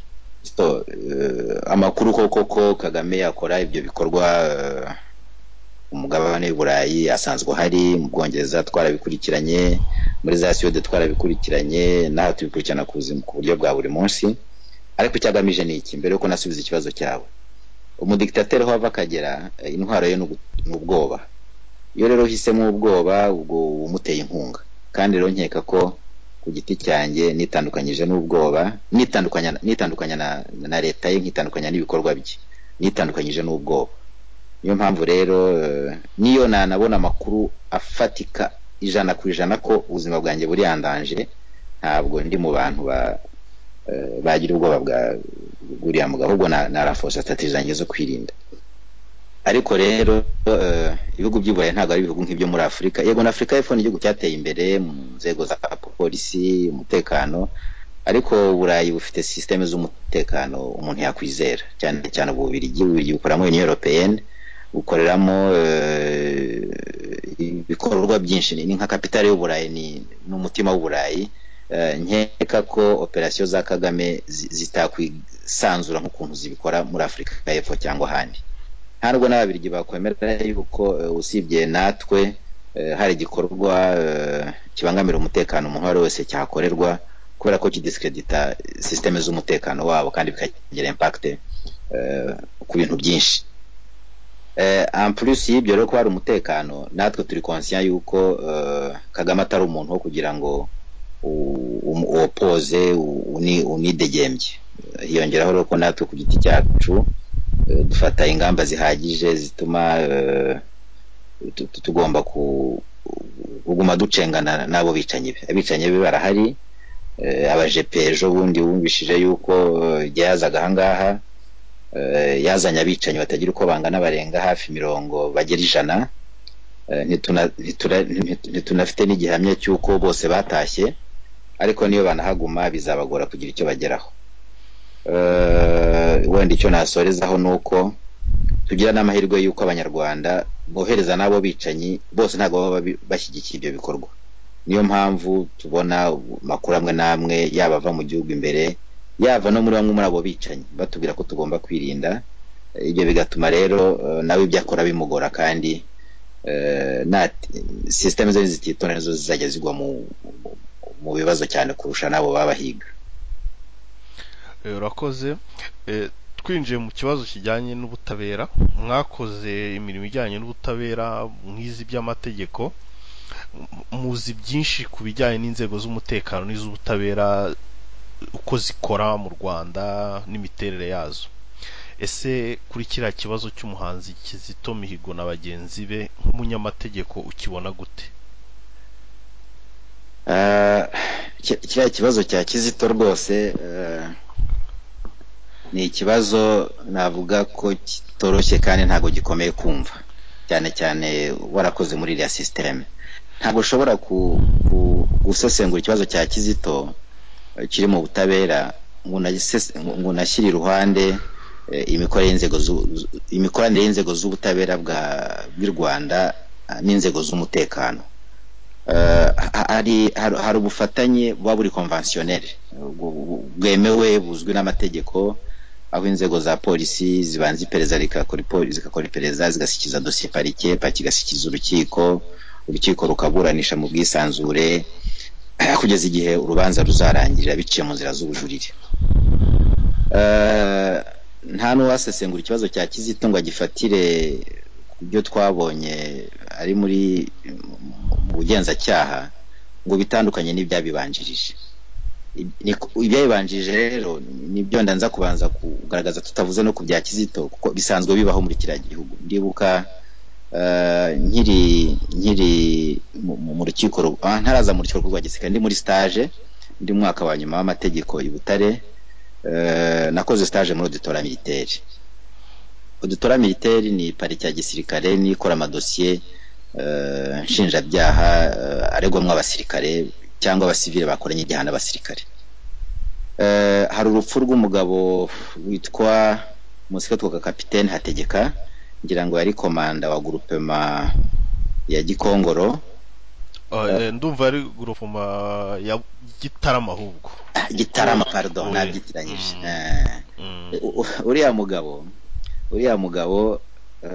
Amakuru koko Kagame yakora ibyo bikorwa umugabane w'Uburayi asanzwe hari, mu Bwongereza twarabikurikiranye, muri za Suède twarabikurikiranye, naho tubikurikirana ku buryo bwa buri munsi. Ariko cyagamije ni iki? Mbere yuko nasubiza ikibazo cyawe, umudiktateri aho ava akagera intwaro ye n'ubwoba. Iyo rero uhisemo ubwoba, ubwo umuteye inkunga. Kandi rero nkeka ko ku giti cyanjye nitandukanyije n'ubwoba, nitandukanya na leta ye, nkitandukanya n'ibikorwa bye, nitandukanyije n'ubwoba. Niyo mpamvu rero niyo nanabona amakuru afatika 100% ko ubuzima bwanjye buri yandanje, ntabwo ndi mu bantu bagira ubwoba bw'uriya mugabo, ahubwo narafosa strategy zanjye zo kwirinda. Ariko rero ibihugu by'Uburayi ntabwo ari ibihugu nk'ibyo muri Afurika. Yego na Afurika y'Epfo ni igihugu cyateye imbere mu nzego za polisi, umutekano, ariko Uburayi bufite systeme z'umutekano umuntu yakwizera, cyane cyane Ububiligi bukoramo Union Européenne, bukoreramo ibikorwa byinshi, ni nka kapitale y'Uburayi, ni umutima w'Uburayi. Nkeka ko operation za Kagame zitakwisanzura nk'ukuntu zibikora muri Afurika y'Epfo cyangwa ahandi. Ntabwo n'Ababiligi bakwemera yuko usibye natwe hari igikorwa kibangamira umutekano umuntu wari wese cyakorerwa, kubera ko kidiscredita systeme z'umutekano wabo kandi bikagira impact ku bintu byinshi. En plus y'ibyo rero ko hari umutekano, natwe turi conscient yuko Kagame atari umuntu wo kugira ngo uwopoze unidegembye. Hiyongeraho rero ko natwe ku giti cyacu dufata ingamba zihagije zituma tugomba kuguma ducengana n'abo abicanyi be barahari. Abajepe ejo bundi wumvishije yuko yazaga ahangaha yazanye abicanyi batagira uko bangana barenga hafi 100 bagera 100. Ntitunafite n'igihamya cy'uko bose batashye, ariko niyo banahaguma bizabagora kugira icyo bageraho. Wenda icyo nasorezaho nuko tugira n'amahirwe y'uko abanyarwanda bohereza nabo bicanyi bose ntabwo baba bashyigikiye ibyo bikorwa. Niyo mpamvu tubona makuru amwe namwe yaba ava mu gihugu imbere, yava no muri bamwe muri abo bicanyi batubwira ko tugomba kwirinda. Ibyo bigatuma rero nawe ibyo akora bimugora, kandi system zo zititonda nazo zizajya zigwa mu bibazo cyane kurusha nabo babahiga. Urakoze. Twinjiye mu kibazo kijyanye n'ubutabera, mwakoze imirimo ijyanye n'ubutabera mwizi by'amategeko, muzi byinshi ku bijyanye n'inzego z'umutekano n'iz'ubutabera uko zikora mu Rwanda n'imiterere yazo. Ese kuri kiriya kibazo cy'umuhanzi Kizito Mihigo na bagenzi be nk'umunyamategeko ukibona gute? Kiriya kibazo cya Kizito rwose ni ikibazo navuga ko kitoroshye kandi ntago gikomeye kumva, cyane cyane warakoze muri iriya system. Ntabwo ushobora gusesengura ikibazo cya Kizito kiri mu butabera ngo nashyira iruhande imikoranire y'inzego z'ubutabera bw'u Rwanda n'inzego z'umutekano. Hari ubufatanye buba buri conventionnel bwemewe buzwi n'amategeko, aho inzego za polisi zibanza iperereza zigakora iperereza zigashyikiza dosiye parike igashyikiza urukiko rukaburanisha mu bwisanzure kugeza igihe urubanza ruzarangirira biciye mu nzira z'ubujurire. Nta n'uwasesengura ikibazo cya Kizito ngo agifatire ku byo twabonye ari muri mu bugenzacyaha ngo bitandukanye n'ibyabibanjirije. Ibyabibanjirije rero nibyo ndanza kubanza kugaragaza, tutavuze no ku bya Kizito kuko bisanzwe bibaho muri kiriya gihugu. Ndibuka nkiri mu rukiko ntaraza mu rukiko rwa gisirikare, ndi muri stage, ndi mwaka wa nyuma w'amategeko i Butare. Nakoze stage muri auditora militaire. Auditora militaire ni parike ya gisirikare nikora amadosiye nshinjabyaha aregwamo abasirikare cyangwa abasivile bakoranye igihano n'abasirikare. Hari urupfu rw'umugabo witwa Musikatwa Kapiteni Hategeka, ngira ngo yari komanda wa groupema ya Gikongoro. Ndumva ari groupema ya Gitarama, ahubwo Gitarama, pardon, nabyitiranyije. Uriya mugabo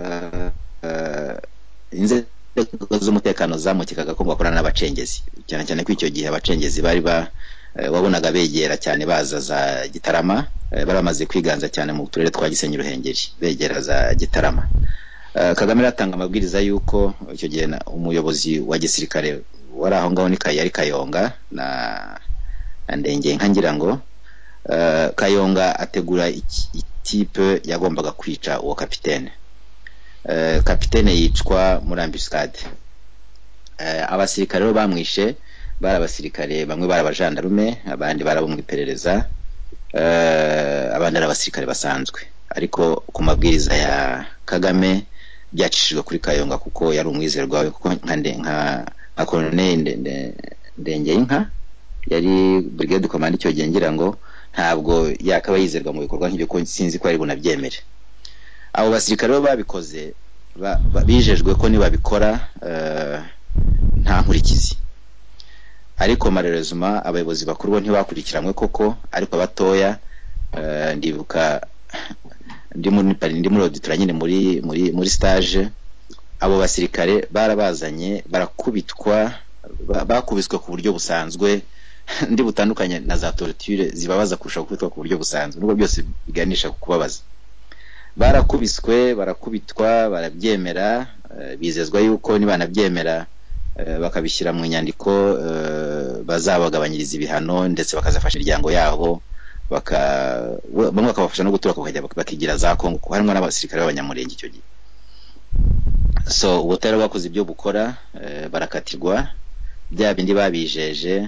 inzego z'umutekano zamukekaga ko bakorana n'abacengezi, cyane cyane ko icyo gihe abacengezi bari wabonaga begera cyane baza za Gitarama, baramaze kwiganza cyane mu turere twa Gisenyi, Ruhengeri, begera za Gitarama. Kagame ratanga amabwiriza yuko icyo gihe umuyobozi wa gisirikare wari aho ngaho yari Kayonga na Ndengeye nkangira ngo Kayonga ategura ikipe yagombaga kwica uwo kapitene. Kapitene yicwa muri ambuscade. Abasirikare bamwishe bari abasirikare, bamwe bari abajandarume, abandi bari abo mu iperereza, abandi ari abasirikare basanzwe. Ariko ku mabwiriza ya Kagame byacishijwe kuri Kayonga kuko yari umwizerwa we, kuko nka Colonel Ndengeye yari brigade command icyo gihe, ngira ngo ntabwo yakaba yizerwa mu bikorwa nk'ibyo, ko sinzi ko ari bunabyemere. Abo basirikare babikoze bijejwe ko nibabikora nta nkurikizi, ariko malheureusement abayobozi bakuru bo ntibakurikiranwe koko, ariko abatoya ndibuka ndi muri auditora nyine muri stage, abo basirikare barabazanye barakubitwa, bakubiswe ku buryo busanzwe ndi butandukanye na za torture zibabaza kurusha gukubitwa ku buryo busanzwe, nubwo byose biganisha ku kubabaza. barakubiswe barakubitwa barabyemera, bizezwa yuko nibanabyemera bakabishyira mu nyandiko bazabagabanyiriza ibihano ndetse bakazafasha imiryango yabo, bamwe bakabafasha no gutura bakigira za Kongo, harimo n'abasirikare b'abanyamurenge icyo gihe. So ubutare bakoze ibyo bukora, barakatirwa bya bindi babijeje,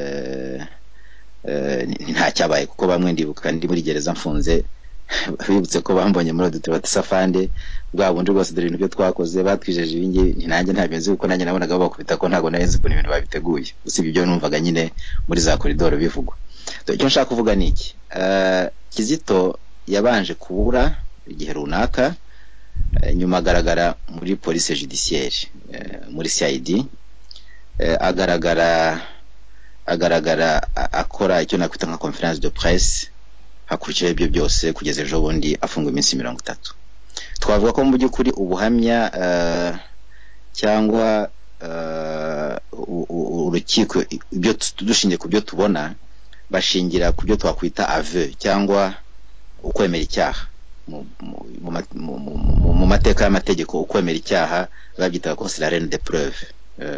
nta cyabaye kuko bamwe ndibuka ndi muri gereza mfunze bibutse ko bambonye muri Auditor batisafande bwa bundi rwose dore ibintu byo twakoze batwijeje ibingi, nanjye ntabyo nzi kuko nanjye nabonaga bakubita ko ntago nari nzi ko ibintu babiteguye, usibye ibyo numvaga nyine muri za koridoro bivugwa. Icyo nshaka kuvuga ni iki, Kizito yabanje kubura igihe runaka, nyuma agaragara muri police judiciaire, muri CID, agaragara akora icyo nakwita nka conference de presse, hakurikiyeho ibyo byose kugeza ejo bundi afungwa iminsi 30. Twavuga ko mu by'ukuri ubuhamya cyangwa urukiko ibyo dushingiye ku byo tubona bashingira ku byo twakwita aveu cyangwa ukwemera icyaha mu mateka y'amategeko. Ukwemera icyaha babyitaga ko c'est la reine des preuves,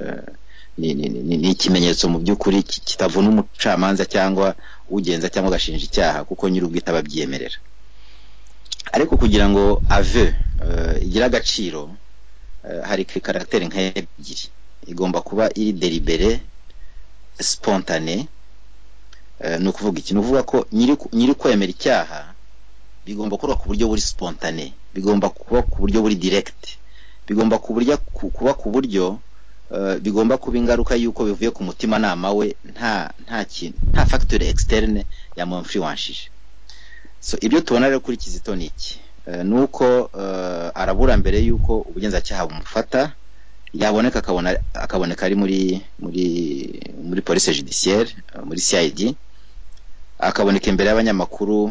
ni ikimenyetso mu by'ukuri kitavuna umucamanza cyangwa ugenza cyangwa gashinja icyaha kuko nyir'ubwite ababyemerera. Ariko kugira ngo aveu igira agaciro, hari caractère nk'ebyiri. Igomba kuba iri délibéré, spontané. No kuvuga iki, nuvuga ko nyiri kwemera icyaha bigomba kuba ku buryo buri spontané, bigomba kuba ku buryo buri direct, bigomba kuba ku buryo bigomba kuba ingaruka yuko bivuye ku mutima nama we, nta facteur externe yamuinfluenceje. So ibyo tubona rero kuri Kizito ni iki, nuko arabura mbere yuko ubugenzacyaha bumufata, yaboneka akaboneka ari muri police judiciaire, muri CID, akaboneka imbere y'abanyamakuru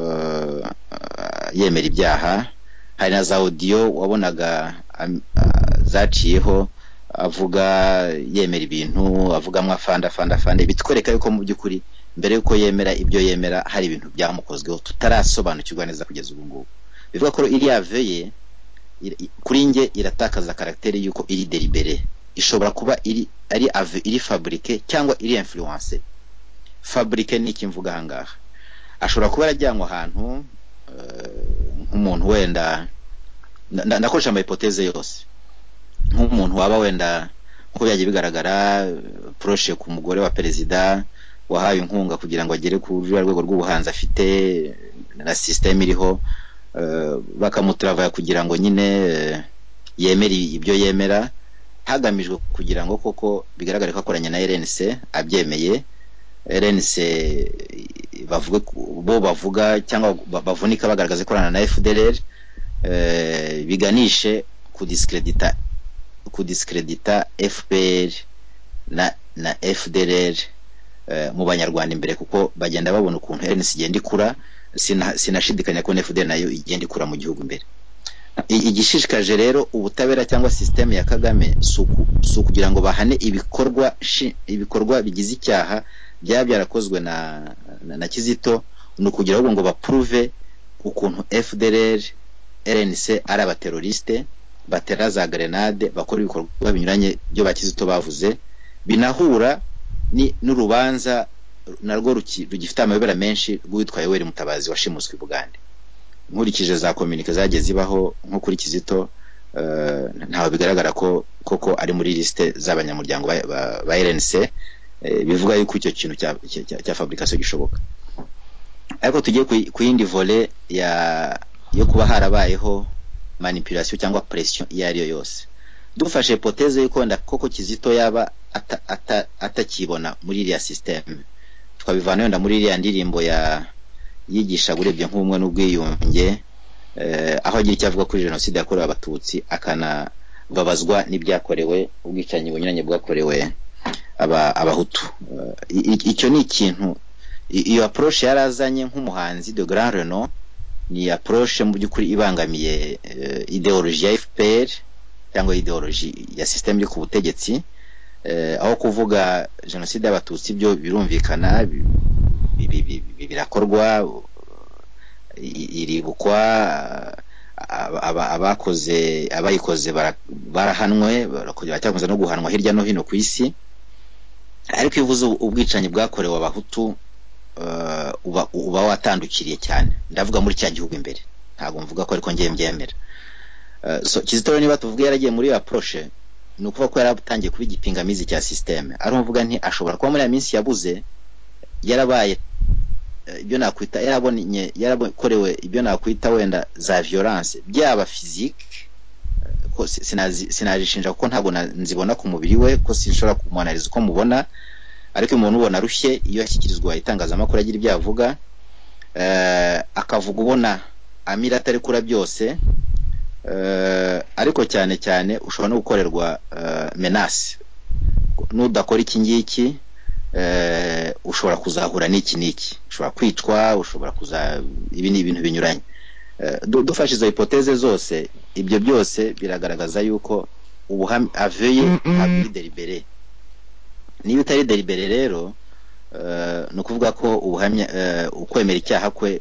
yemera ibyaha. Hari na za audio wabonaga zaciyeho avuga yemera ibintu, avugamo afande, bitwereka yuko mu by'ukuri mbere yuko yemera ibyo yemera hari ibintu byamukozweho tutarasobanukirwa neza kugeza ubu ngubu. Bivuga ko iri aveye kuri nge iratakaza caractère yuko iri délibéré, ishobora kuba ari aveu iri fabriqué cyangwa iri influencé. Fabriqué ni iki mvuga hangaha, ashobora kuba yarajyanwa ahantu nk'umuntu wenda, ndakoresha ama hypothèse yose, nk'umuntu waba wenda uko byagiye bigaragara proche ku mugore wa perezida wahaye inkunga kugira ngo agere ku rwego rw'ubuhanzi afite na system iriho, bakamutrava kugira ngo nyine yemere ibyo yemera, hagamijwe kugira ngo koko bigaragare ko akoranye na RNC, abyemeye RNC bavuga cyangwa bavunika bagaragaza korana na FDLR, biganishe kudiscredita FPR na FDLR mu banyarwanda imbere, kuko bagenda babona ukuntu RNC igenda ikura. Sinashidikanya ko FDLR nayo igenda ikura mu gihugu imbere. Igishishikaje rero ubutabera cyangwa system ya Kagame su kugira ngo bahane ibikorwa bigize icyaha byarakozwe na Kizito, no kugira ngo bapruve ukuntu FDLR RNC ari abateroriste batera za grenade, bakora ibikorwa binyuranye byo bakizito bavuze, binahura n'urubanza narwo rugifite amabera menshi rwitwa Yoweri Mutabazi washimuswe i Bugande. Nkurikije za communique zageze zibaho nko kuri Kizito, ntaho bigaragara ko koko ari muri liste z'abanyamuryango ba RNC, bivuga yuko icyo kintu cya fabrication gishoboka. Ariko tugiye ku yindi volet yo kuba harabayeho manipulation cyangwa pression iyo ari yo yose, dufashe hypothèse yuko nda koko Kizito yaba atakibona muri iriya system, twabivana yenda muri iriya ndirimbo yigisha gurebye nk'umwe n'ubwiyunge, aho agira icyo avuga kuri genocide yakorewe abatutsi, akanababazwa n'ibyakorewe ubwicanyi bunyuranye bwakorewe abahutu. Icyo ni ikintu, iyo approach yarazanye nk'umuhanzi de grand renom, ni approche mu by'ukuri ibangamiye ideology ya FPR cyangwa ideology ya system yo ku butegetsi, aho kuvuga genocide y'abatutsi byo birumvikana, birakorwa, iribukwa, abayikoze barahanwe bacyakomeza no guhanwa hirya no hino ku isi. Ariko iyo uvuze ubwicanyi bwakorewe abahutu uba watandukiriye cyane, ndavuga muri cya gihugu imbere, ntabwo mvuga ko ariko ngiye mbyemera. So Kizito niba tuvuga yaragiye muri approche, ni ukuvuga ko yaratangiye kuba igipingamizi cya systeme. Ari mvuga nti ashobora kuba muri ya minsi yabuze yarabaye ibyo nakwita yarakorewe ibyo nakwita wenda za violence byaba physique, ko sinajishinja kuko ntabwo nzibona ku mubiri we, ko sinshobora kumonaliza uko mubona, ariko umuntu ubona rushye iyo yashyikirizwa itangazamakuru agira ibyo avuga, akavuga ubona amira atari kura byose, ariko cyane cyane ushobora no gukorerwa menace, nudakora iki ngiki ushobora kuzahura n'iki, ushobora kwicwa, ushobora ibi ni ibintu binyuranye. Dufashe izo hypothèse zose, ibyo byose biragaragaza yuko ubuhamya aveye ntabwo deliberé. Niba utari deliberé rero no kuvuga ko ubuhamya ukwemera icyaha kwe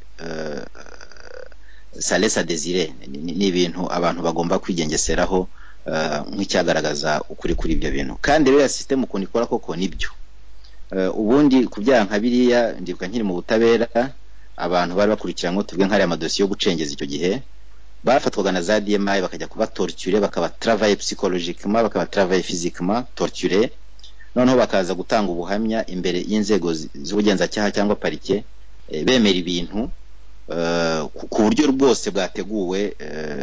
ça laisse à désirer, ni ibintu abantu bagomba kwigengeseraho nk'icyagaragaza ukuri kuri ibyo bintu. Kandi rero ya system ukuntu ikora koko nibyo. Ubundi kubyaha nka biriya ndibuka nkiri mu butabera, abantu bari bakurikiranwe tubwe nk'ari amadosiye yo gucengeza icyo gihe, bafatwaga na za DMI bakajya kuba torturer, bakaba travailler psychologiquement, bakaba travailler physiquement torturer, noneho bakaza gutanga ubuhamya imbere y'inzego z'ubugenzacyaha cyangwa parike, bemera ibintu ku buryo bwose bwateguwe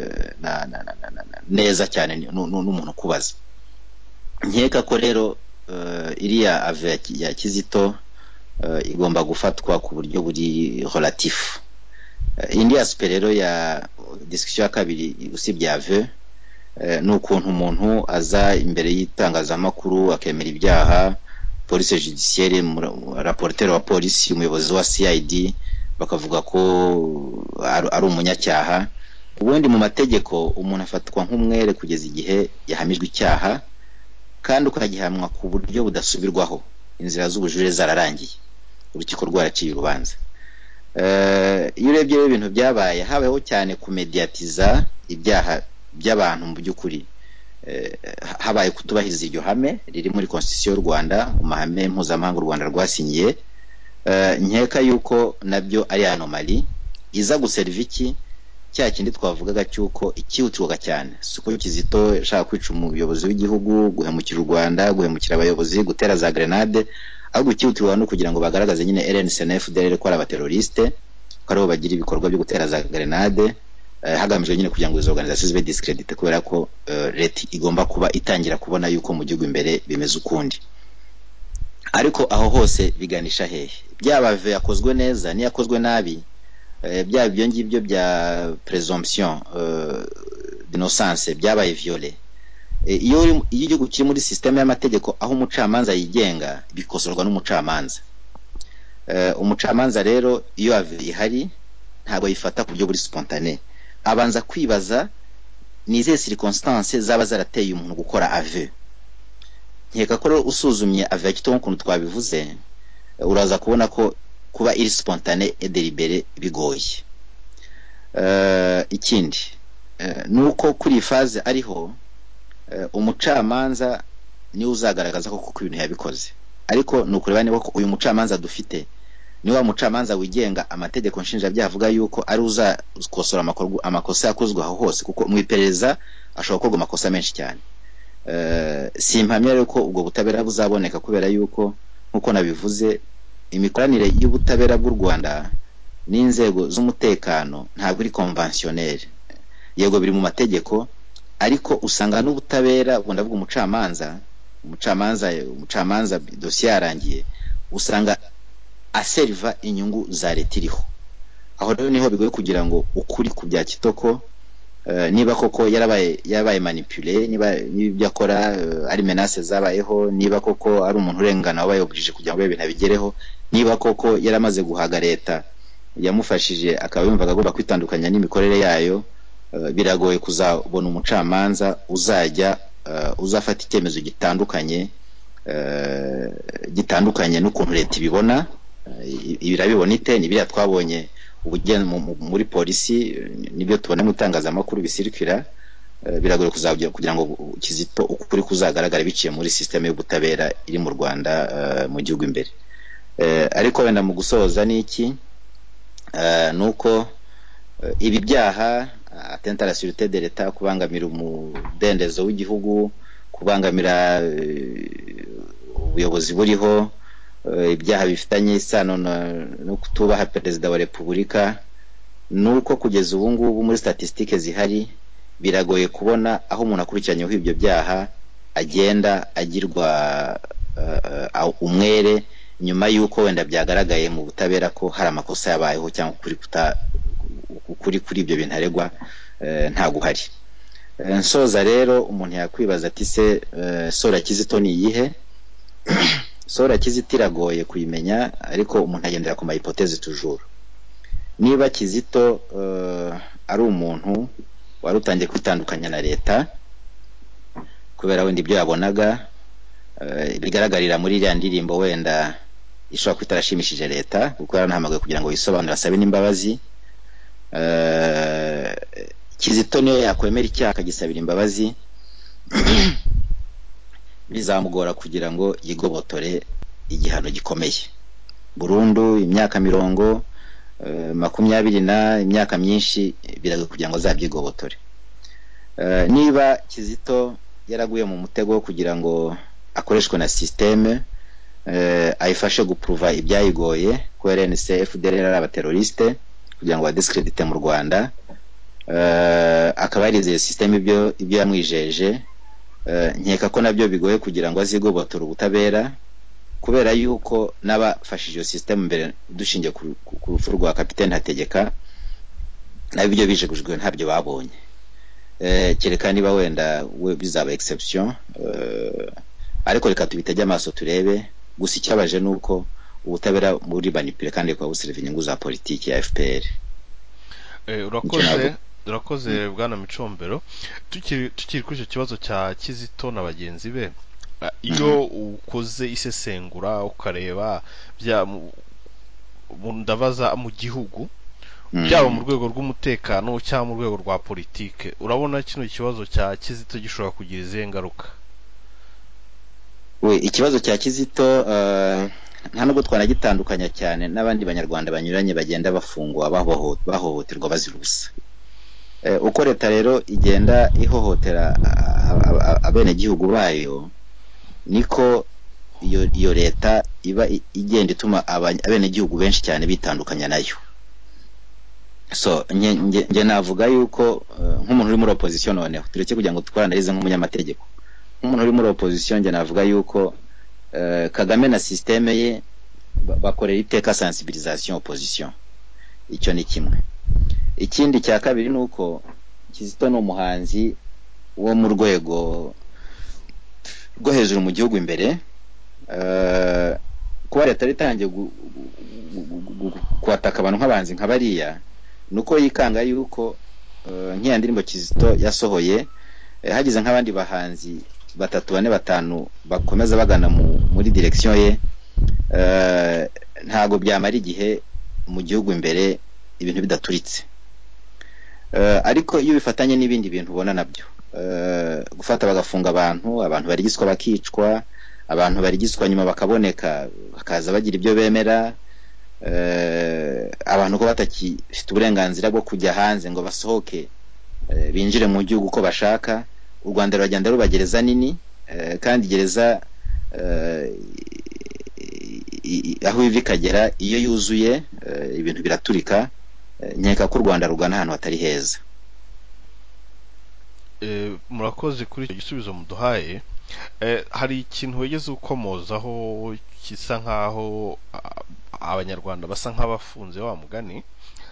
neza cyane n'umuntu kubaza. Nkeka ko rero iriya ave ya Kizito igomba gufatwa ku buryo buri relatif. Indi aspect rero ya discussion ya kabiri usibye ave ni ukuntu umuntu aza imbere y'itangazamakuru akemera ibyaha, police judiciaire, rapporteur wa polisi, umuyobozi wa CID bakavuga ko ari umunyacyaha. Ubundi mu mategeko umuntu afatwa nk'umwere kugeza igihe yahamijwe icyaha, kandi ukagihamwa ku buryo budasubirwaho, inzira z'ubujurire zararangiye, urukiko rwaraciye urubanza. Iyo urebye ibintu byabaye, habayeho cyane kumediatiza ibyaha by'abantu mu by'ukuri, habaye kutubahiriza iryo hame riri muri constitution y'u Rwanda, mu mahame mpuzamahanga u Rwanda rwasinyiye. Nkeka yuko nabyo ari anomaly iza guserva iki cya kindi twavugaga cyuko ikihutirwaga cyane, suko Kizito ashaka kwica umuyobozi w'igihugu, guhemukira u Rwanda, guhemukira abayobozi, gutera za grenade, ahubwo ikihutirwa no kugira ngo bagaragaze nyine RNCNFDL ko ari abateroriste, ko aribo bagira ibikorwa byo gutera za grenade, hagamijwe nyine kugira ngo izo organization zibe discredite, kubera ko leta igomba kuba itangira kubona yuko mu gihugu imbere bimeze ukundi. Ariko aho hose biganisha hehe? Byaba yakozwe neza ni yakozwe nabi, byaba ibyo ngibyo bya presomption d'innocence byabaye violé. Iyo igihugu kiri muri systeme y'amategeko aho umucamanza yigenga, bikosorwa n'umucamanza. Umucamanza rero iyo ihari ntabwo yifata ku buryo buri spontané, abanza kwibaza ni izihe circonstances zaba zarateye umuntu gukora aveu. Nkeka ko rero usuzumye aveu ya Kizito nk'ukuntu twabivuze, uraza kubona ko kuba iri spontané et délibéré bigoye. Ikindi nuko kuri phase ariho umucamanza ni uzagaragaza ko kuko ibintu yabikoze, ariko nukureba niba uyu mucamanza dufite ni wa mucamanza wigenga amategeko nshinjabyaha avuga yuko ari uzakosora amakosa yakozwe aho hose, kuko mu iperereza ashobora gukorwa amakosa menshi cyane. Simpamya rero ko ubwo butabera buzaboneka, kubera yuko nkuko nabivuze imikoranire y'ubutabera bw'u Rwanda n'inzego z'umutekano ntabwo iri conventionnel. Yego biri mu mategeko, ariko usanga n'ubutabera ndavuga umucamanza dossier yarangiye usanga aserva inyungu za leta iriho. Aho rero niho bigoye kugira ngo ukuri ku bya Kitoko niba koko yarabaye manipulé, niba ibyo akora ari menace zabayeho, niba koko ari umuntu urengana wabaye obligé kugira ngo ibintu bigereho, niba koko yaramaze guhaga leta yamufashije akaba yumvaga agomba kwitandukanya n'imikorere yayo, biragoye kuzabona umucamanza uzafata icyemezo gitandukanye n'ukuntu leta ibibona, birabibona ite ni biriya twabonye ubugeni muri polisi, nibyo tubona mu itangazamakuru bisirikira. Biragoye kuzabyo kugira ngo Kizito ukuri kuzagaragara biciye muri system y'ubutabera iri mu Rwanda, mu gihugu imbere. Ariko wenda mu gusoza niki, nuko ibi byaha atteinte à la sûreté de l'État, kubangamira umudendezo w'igihugu, kubangamira ubuyobozi buriho, ibyaha bifitanye isano no kutubaha perezida wa repubulika, nuko kugeza ubu ngubu muri statistique zihari biragoye kubona aho umuntu akurikiranyeho ibyo byaha agenda agirwa umwere nyuma y'uko wenda byagaragaye mu butabera ko hari amakosa yabayeho cyangwa kuri ibyo bintu aregwa nta guhari. Nsoza rero umuntu yakwibaza ati se Sora Kizito ni iyihe? Sora Kizito iragoye kuyimenya, ariko umuntu agendera ku ma hypothèse toujours. Niba Kizito ari umuntu wari utangiye kwitandukanya na leta kubera wenda ibyo yabonaga, bigaragarira muri iriya ndirimbo wenda ishobora kwita arashimishije leta, kuko yaranahamagaye kugira ngo yisobanure asabe n'imbabazi. Kizito niyo yakwemera icyaha akagisabira imbabazi, bizamugora kugira ngo yigobotore igihano gikomeye burundu. Imyaka 20 na imyaka myinshi biragoye kugira ngo azabyigobotore. Niba Kizito yaraguye mu mutego kugira ngo akoreshwe na systeme ayifashe gupruva ibyayigoye ko RNC FDLR ari abateroriste kugira ngo badiscredite mu Rwanda, akaba yarizeye systeme ibyo yamwijeje, nkeka ko nabyo bigoye kugira ngo azigobotore ubutabera, kubera yuko n'abafashije iyo systeme mbere dushingiye ku rupfu rwa Kapiteni Hategeka nabyo bijegujwe ntabyo babonye. Kereka niba wenda we bizaba exception, ariko reka tubitege amaso turebe. Gusa icyabaje nuko ubutabera muri manipule kandi kwa buseriva inyungu za politiki ya FPR. Urakoze bwana Micombero. Tukiri kuri icyo kibazo cya Kizito na bagenzi be, iyo ukoze isesengura ukareba ndabaza mu gihugu, byaba mu rwego rw'umutekano cyangwa mu rwego rwa politike, urabona kino kibazo cya Kizito gishobora kugira izihe ngaruka? Ikibazo cya Kizito nta nubwo twanagitandukanya cyane n'abandi banyarwanda banyuranye bagenda bafungwa bahohoterwa bazira ubusa. Uko leta rero igenda ihohotera abene gihugu bayo, niko iyo leta iba igenda ituma abene gihugu benshi cyane bitandukanya nayo. So nge navuga yuko nk'umuntu uri muri opposition, noneho tureke kugira ngo twaranarize nk'umunyamategeko, nk'umuntu uri muri opposition nge navuga yuko Kagame na systeme ye bakorera iteka sensibilisation opposition. Icyo ni kimwe. Ikindi cya kabiri nuko Kizito no umuhanzi wo mu rwego rwo hejuru mu gihugu imbere, kuba leta ritangiye kwataka abantu nk'abanzi nk'abariya, nuko yikanga yuko nk'iya ndirimbo Kizito yasohoye, hagize nk'abandi bahanzi 3, 4, 5 bakomeza bagana muri direction ye, ntago byamara igihe mu gihugu imbere ibintu bidaturitse. Ariko iyo bifatanye n'ibindi bintu ubona nabyo, gufata bagafunga abantu barigiswa bakicwa, abantu barigiswa nyuma bakaboneka bakaza bagira ibyo bemera, abantu ko batakifite uburenganzira bwo kujya hanze ngo basohoke binjire mu gihugu uko bashaka. U Rwanda ruragenda rubagereza nini, kandi gereza aho ivi ikagera iyo yuzuye ibintu biraturika. Nkeka ko u Rwanda rugana ahantu hatari heza. Murakoze kuri icyo gisubizo muduhaye. Hari ikintu wegeze ukomozaho kisa nkaho abanyarwanda basa nk'abafunze wa mugani.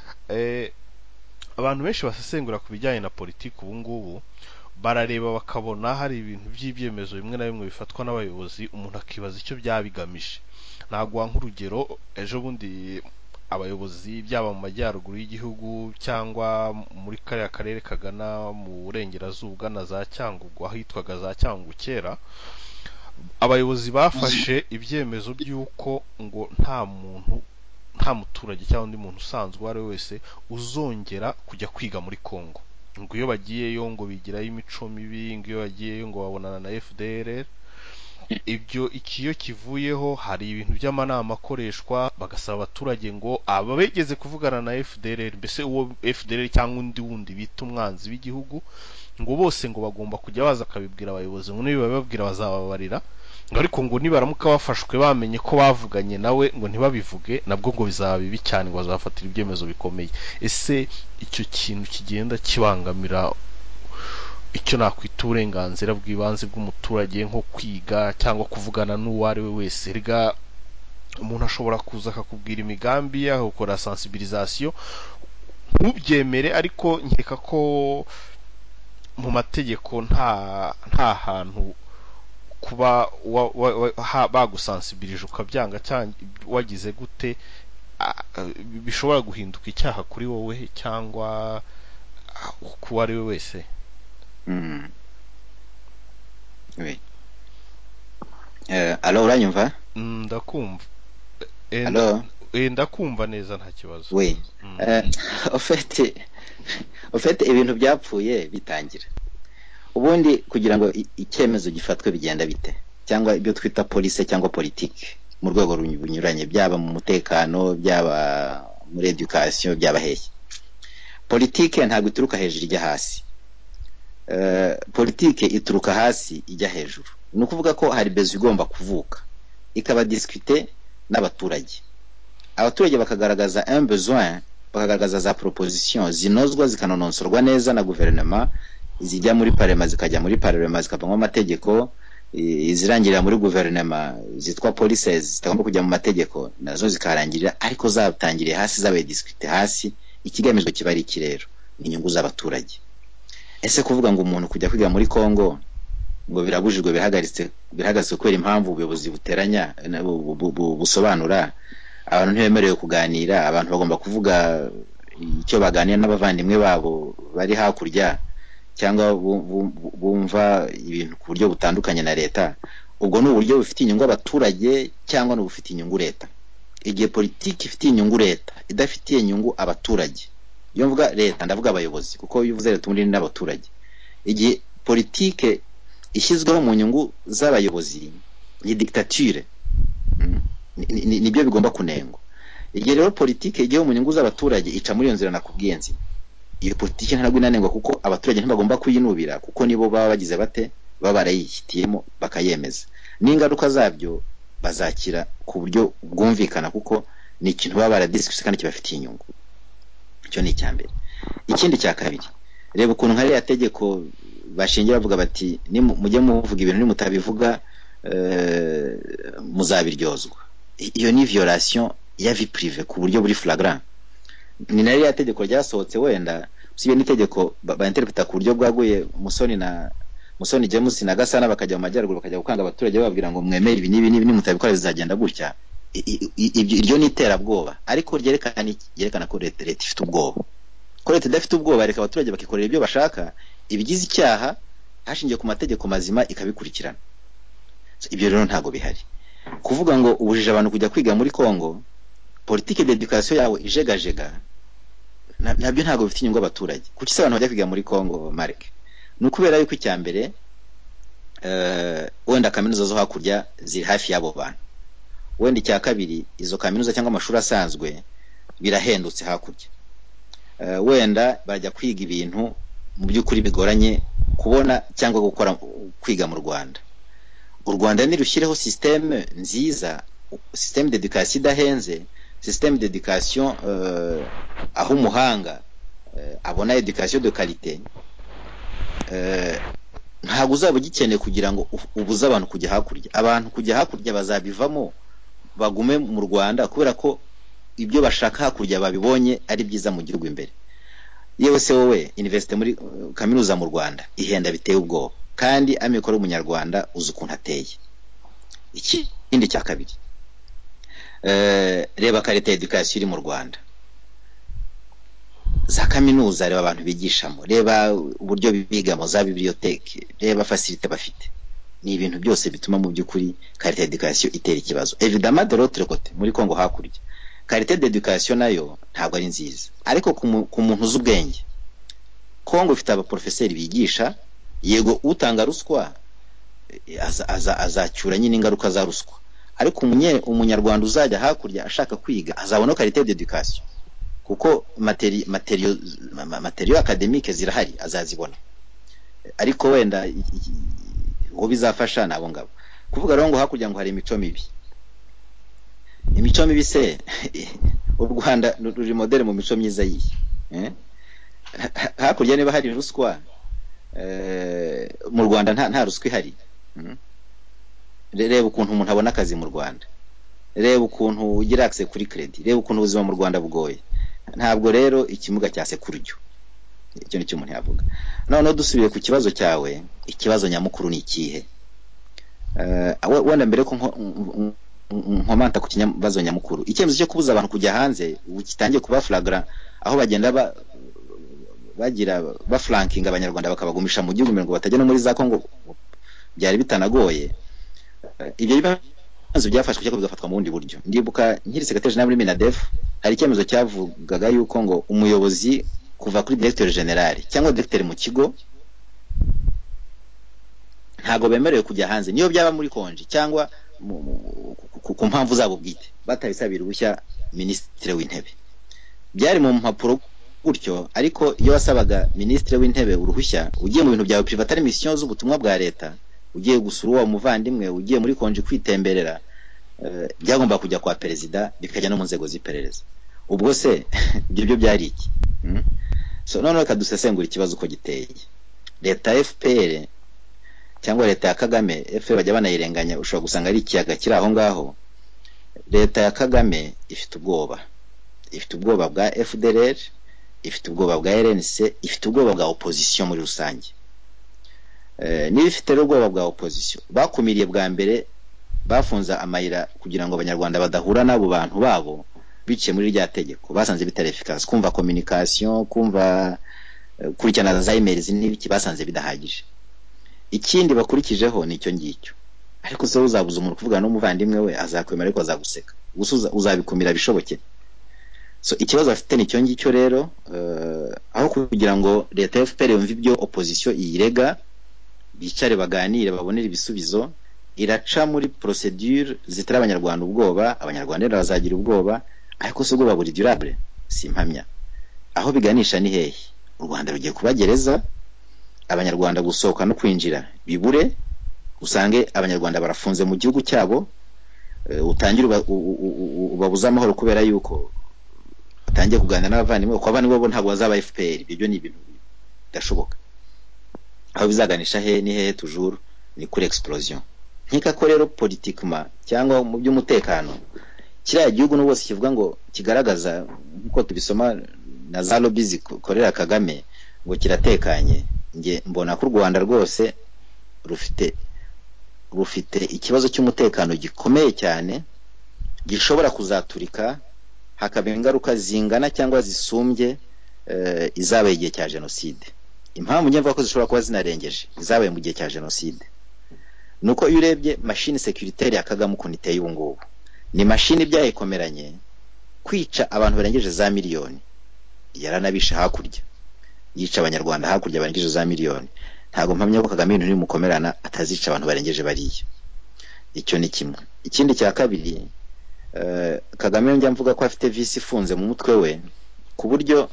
Abantu benshi basesengura ku bijyanye na politiki ubu ngubu barareba bakabona hari ibintu by'ibyemezo bimwe na bimwe bifatwa n'abayobozi, umuntu akibaza icyo byabigamije. Nagwa nk'urugero, ejo bundi abayobozi byaba mu majyaruguru y'igihugu cyangwa muri kariya karere kagana mu burengerazuba na za Cyangugu, ahitwaga za Cyangugu kera, abayobozi bafashe ibyemezo by'uko ngo nta muturage cyangwa undi muntu usanzwe uwo ari we wese uzongera kujya kwiga muri Kongo, ngo iyo bagiyeyo ngo bigirayo imico mibi, ngo iyo bagiyeyo ngo babonana na FDLR. Ibyo ikiyo kivuyeho hari ibintu by'amanama akoreshwa, bagasaba abaturage ngo aba begeze kuvugana na FDLR, mbese uwo FDLR cyangwa undi wundi bita umwanzi w'igihugu, ngo bose ngo bagomba kujya baza akabibwira abayobozi, ngo niba bababwira bazababarira, ngo ariko ngo nibaramuka bafashwe bamenye ko bavuganye nawe ngo ntibabivuge, nabwo ngo bizaba bibi cyane, ngo bazafatira ibyemezo bikomeye. Ese icyo kintu kigenda kibangamira icyo nakwita uburenganzira bw'ibanze bw'umuturage nko kwiga cyangwa kuvugana n'uwo ari we wese? Erega umuntu ashobora kuza akakubwira imigambi ye, akakora sensibilisation ntubyemere, ariko nkeka ko mu mategeko nta hantu kuba bagusensibilije ukabyanga cyangwa wagize gute bishobora guhinduka icyaha kuri wowe cyangwa ku ari we wese. Alors uranyumva? Ndakumva. Alors ndakumva neza nta kibazo. Oui. Au fait ibintu byapfuye bitangira. Ubundi kugira ngo icyemezo gifatwe bigenda bite, cyangwa ibyo twita police cyangwa politique mu rwego runyuranye, byaba mu mutekano, byaba muri education, byaba hehe. Politique ntabwo ituruka hejuru ijya hasi. Politique ituruka hasi ijya hejuru. Ni ukuvuga ko hari bezo igomba kuvuka ikaba discuter n'abaturage, abaturage bakagaragaza un besoin, bakagaragaza za proposition zinozwa zikanononsorwa neza na guverinoma, zijya muri parlement zikajya muri parlement zikavamo amategeko, izirangirira muri guverinoma zitwa policies zitagomba kujya mu mategeko nazo zikarangirira, ariko zatangiriye hasi, zabaye discuter hasi, ikigamijwe kiba ari ikirero, inyungu z'abaturage. Ese kuvuga ngo umuntu kujya kwiga muri Kongo ngo birabujijwe, birahagaze kubera impamvu ubuyobozi buteranya busobanura, abantu ntibemerewe kuganira, abantu bagomba kuvuga icyo baganira n'abavandimwe babo bari hakurya, cyangwa bumva ibintu ku buryo butandukanye na leta, ubwo ni uburyo bufite inyungu abaturage cyangwa ni ubufite inyungu leta? Igihe politiki ifitiye inyungu leta idafitiye inyungu abaturage, iyo mvuga leta ndavuga abayobozi, kuko iyo uvuze leta ubundi ni n'abaturage. Igihe politike ishyizweho mu nyungu z'abayobozi ni dictature, nibyo bigomba kunengwa. Igihe rero politike igiye mu nyungu z'abaturage ica muri iyo nzira nakubwiye nzi, iyo politike ntabwo inanengwa, kuko abaturage ntibagomba kuyinubira, kuko nibo baba bagize bate, baba barayihitiyemo bakayemeza, n'ingaruka zabyo bazakira ku buryo bwumvikana, kuko ni ikintu baba baradiscuss kandi kibafitiye inyungu. Icyo ni icyambere. Ikindi cya kabiri, reba ukuntu nka ya tegeko bashingira bavuga bati mujye muvuga ibintu nimutabivuga muzabiryozwa. Iyo ni violation ya vie privée ku buryo buri flagrant. Ni nari ya tegeko ryasohotse, wenda usibye n'itegeko interpreta ku buryo bwaguye Musoni James na Gasana bakajya mu majyaruguru bakajya gukanga abaturage bababwira ngo mwemere ibi n'ibi mutabikora bizagenda gutya. Iryo ni iterabwoba, ariko ryerekana ko leta ifite ubwoba. Ko leta idafite ubwoba, reka abaturage bakikorera ibyo bashaka, ibigize icyaha hashingiye ku mategeko mazima ikabikurikirana. Ibyo rero ntago bihari. Kuvuga ngo ubujije abantu kujya kwiga muri Kongo, politique d'education yawe ijegajega, nabyo ntago bifite inyungu abaturage. Kuki se abantu bajya kwiga muri Kongo, Mark? Ni ukubera yuko icyambere wenda kaminuza zo hakurya ziri hafi y'abo bantu, wenda icya kabiri izo kaminuza cyangwa amashuri asanzwe birahendutse hakurya, wenda bajya kwiga ibintu mu by'ukuri bigoranye kubona cyangwa gukora kwiga mu Rwanda. U Rwanda nirushyireho systeme nziza, systeme d'education idahenze, systeme d'education aho umuhanga abona education de qualité, ntabwo uzaba ugikeneye kugira ngo ubuze abantu kujya hakurya. Abantu kujya hakurya bazabivamo bagume mu Rwanda, kubera ko ibyo bashaka hakurya babibonye ari byiza mu gihugu imbere. Yewe se wowe university muri kaminuza mu Rwanda ihenda biteye ubwoba, kandi amikoro y'umunyarwanda uzi ukuntu ateye. Ikindi cya kabiri, reba karite education iri mu Rwanda, za kaminuza, reba abantu bigishamo, reba uburyo bigamo, za bibliothèque, reba facilité bafite. ni ibintu byose bituma mu by'ukuri qualité d'éducation itera ikibazo. Évidemment de l'autre côté muri Kongo hakurya qualité d'éducation nayo ntabwo ari nziza, ariko ku muntu uzi ubwenge, Kongo ifite abaprofeseri bigisha, yego utanga ruswa azacyura nyine ingaruka za ruswa, ariko umunyarwanda uzajya hakurya ashaka kwiga azabona qualité d'éducation, kuko materiyo academique zirahari azazibona. Ariko wenda uwo bizafasha nabo ngabo kuvuga rero ngo hakurya ngo hari imico mibi. Imico mibi se u Rwanda ruri modele mu mico myiza yihe? Hakurya niba hari ruswa, mu Rwanda nta ruswa ihari. Reba ukuntu umuntu abona akazi mu Rwanda, reba ukuntu ugira access kuri credit, reba ukuntu ubuzima mu Rwanda bugoye. Ntabwo rero ikimuga cya sekuryo, icyo nicyo umuntu yavuga. Noneho dusubiye ku kibazo cyawe, ikibazo nyamukuru ni ikihe? Wenda mbere ko nkomanta ku kibazo nyamukuru, icyemezo cyo kubuza abantu kujya hanze kitangiye kuba flagrant, aho bagenda bagira baflanking abanyarwanda bakabagumisha mu gihugu ngo batajya no muri za Kongo, byari bitanagoye. Ibyo bibazo byafashwe cyangwa bigafatwa mu bundi buryo. Ndibuka nkiri secrétaire général muri Minadef, hari icyemezo cyavugaga yuko ngo umuyobozi kuva kuri directeur general cyangwa directeur mu kigo ntago bemerewe kujya hanze niyo byaba muri konji cyangwa ku mpamvu zabo bwite batabisabira ubushya ministre w'intebe. Byari mu mpapuro gutyo, ariko iyo wasabaga ministre w'intebe uruhushya ugiye mu bintu byawe private ari mission z'ubutumwa bwa leta, ugiye gusura uwo muvandimwe, ugiye muri konji kwitemberera, byagomba kujya kwa perezida bikajya no mu nzego z'iperereza. Ubwo se ibyo byari iki? So none kadusesengura ikibazo uko giteye. Leta FPR cyangwa leta ya Kagame, FPR bajya banayirenganya, ushobora gusanga ari ikiyaga kiri aho ngaho. Leta ya Kagame ifite ubwoba, ifite ubwoba bwa FDLR, ifite ubwoba bwa RNC, ifite ubwoba bwa opposition muri rusange. Niba ifite ubwoba bwa opposition, bakumiriye bwa mbere, bafunza amayira kugira ngo abanyarwanda badahura n'abo bantu babo biciye muri rya tegeko, basanze bitari efficace. Kumva communication, kumva kurikirana za emails n'ibiki, basanze bidahagije. Ikindi bakurikijeho nicyo ngicyo. Ariko se uzabuza umuntu kuvugana n'umuvandimwe we, azakwemera ariko azaguseka, uzabikumira bishoboke. So ikibazo afite nicyo ngicyo rero, aho kugira ngo leta FPR yumve ibyo opposition iyirega, bicare baganire babonera ibisubizo, iraca muri procedure zitara abanyarwanda ubwoba, abanyarwanda bazagira ubwoba. Ariko se ubwoba buri durable simpamya. Aho biganisha ni hehe? U Rwanda rugiye kubagereza, abanyarwanda gusohoka no kwinjira bibure, usange abanyarwanda barafunze mu gihugu cyabo, utangira ubabuza amahoro kubera yuko batangiye kuganira n'abavandimwe, ko abandi bo ntabwo bazaba FPR. Ibyo ni ibintu bidashoboka. Aho bizaganisha he ni hehe? Toujours ni kuri explosion. Nkeka ko rero politiquement cyangwa mu by'umutekano, kiriya gihugu n'ubose kivuga ngo kigaragaza nkuko tubisoma na za lobbies korera Kagame ngo kiratekanye, nge mbona ko u Rwanda rwose rufite ikibazo cy'umutekano gikomeye cyane, gishobora kuzaturika, hakaba ingaruka zingana cyangwa zisumbye izabaye igihe cya jenoside. Impamvu njye mvuga ko zishobora kuba zinarengeje izabaye mu gihe cya jenoside nuko iyo urebye machine sécuritaire ya Kagame ukuntu iteye ubu ngubu, ni machine byayikomeranye kwica abantu barengeje za miliyoni. Yaranabisha hakurya, yica abanyarwanda hakurya barengeje za miliyoni. Ntago mpamya ko Kagame ibintu nimukomerana atazica abantu barengeje bariya. Icyo ni kimwe. Ikindi cya kabiri, Kagame njya mvuga ko afite visi ifunze mu mutwe we, ku buryo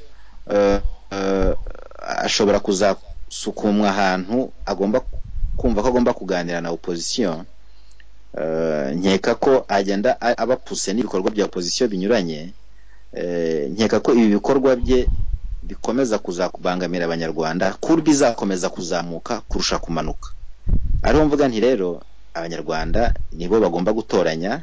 ashobora kuzasukumwa ahantu agomba kumva ko agomba kuganira na opposition. Nkeka ko agenda abapuse n'ibikorwa bya opposition binyuranye. Nkeka ko ibi bikorwa bye bikomeza kuzakubangamira abanyarwanda, kuri bizakomeza kuzamuka kurusha kumanuka. Ariho mvuga nti rero abanyarwanda nibo bagomba gutoranya.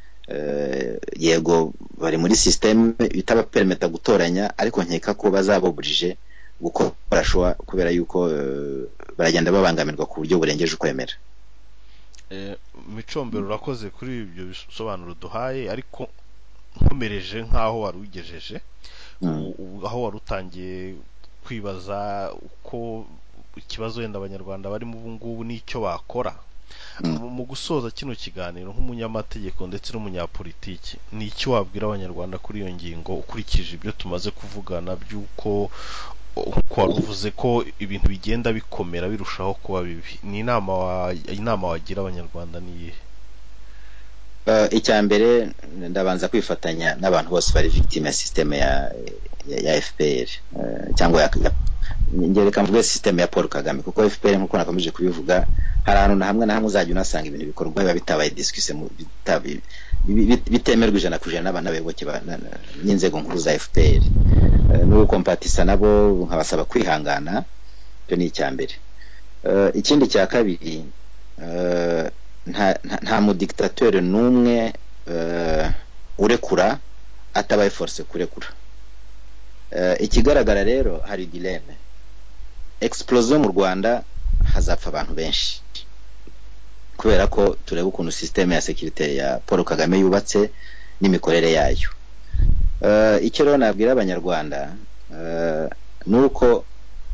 Yego bari muri system itabapermeta gutoranya, ariko nkeka ko bazaboburije gukora shwa kubera yuko baragenda babangamirwa ku buryo burengeje ukwemera. Micombero urakoze kuri ibyo bisobanuro duhaye, ariko nkomereje nkaho warugejeje aho warutangiye kwibaza uko ikibazo yenda abanyarwanda bari mu bungubu n'icyo bakora. mu gusoza kino kiganiro nk'umunyamategeko ndetse n'umunyapolitiki, ni iki wabwira abanyarwanda kuri iyo ngingo ukurikije ibyo tumaze kuvugana by'uko uko waruvuze ko ibintu bigenda bikomera birushaho kuba bibi? Ni inama wagira abanyarwanda ni iyihe? icya mbere ndabanza kwifatanya n'abantu bose bari victime ya systeme ya FPR, cyangwa ngereka mvuge systeme ya Paul Kagame, kuko FPR nkuko nakomeje kubivuga hari ahantu na hamwe uzajya unasanga ibintu bikorwa biba bitabaye discusse bitemerwa ijana ku ijana n'abana bayoboke n'inzego nkuru za FPR, no gukompatisa nabo nkabasaba kwihangana. Byo ni icya mbere. Ikindi cya kabiri, nta mu dictateur numwe urekura atabaye force kurekura. Ikigaragara rero hari dilemme. Explosion mu Rwanda hazapfa abantu benshi kubera ko tureba ukuntu systeme ya security ya Paul Kagame yubatse n'imikorere yayo. Icyo rero nabwira abanyarwanda nuko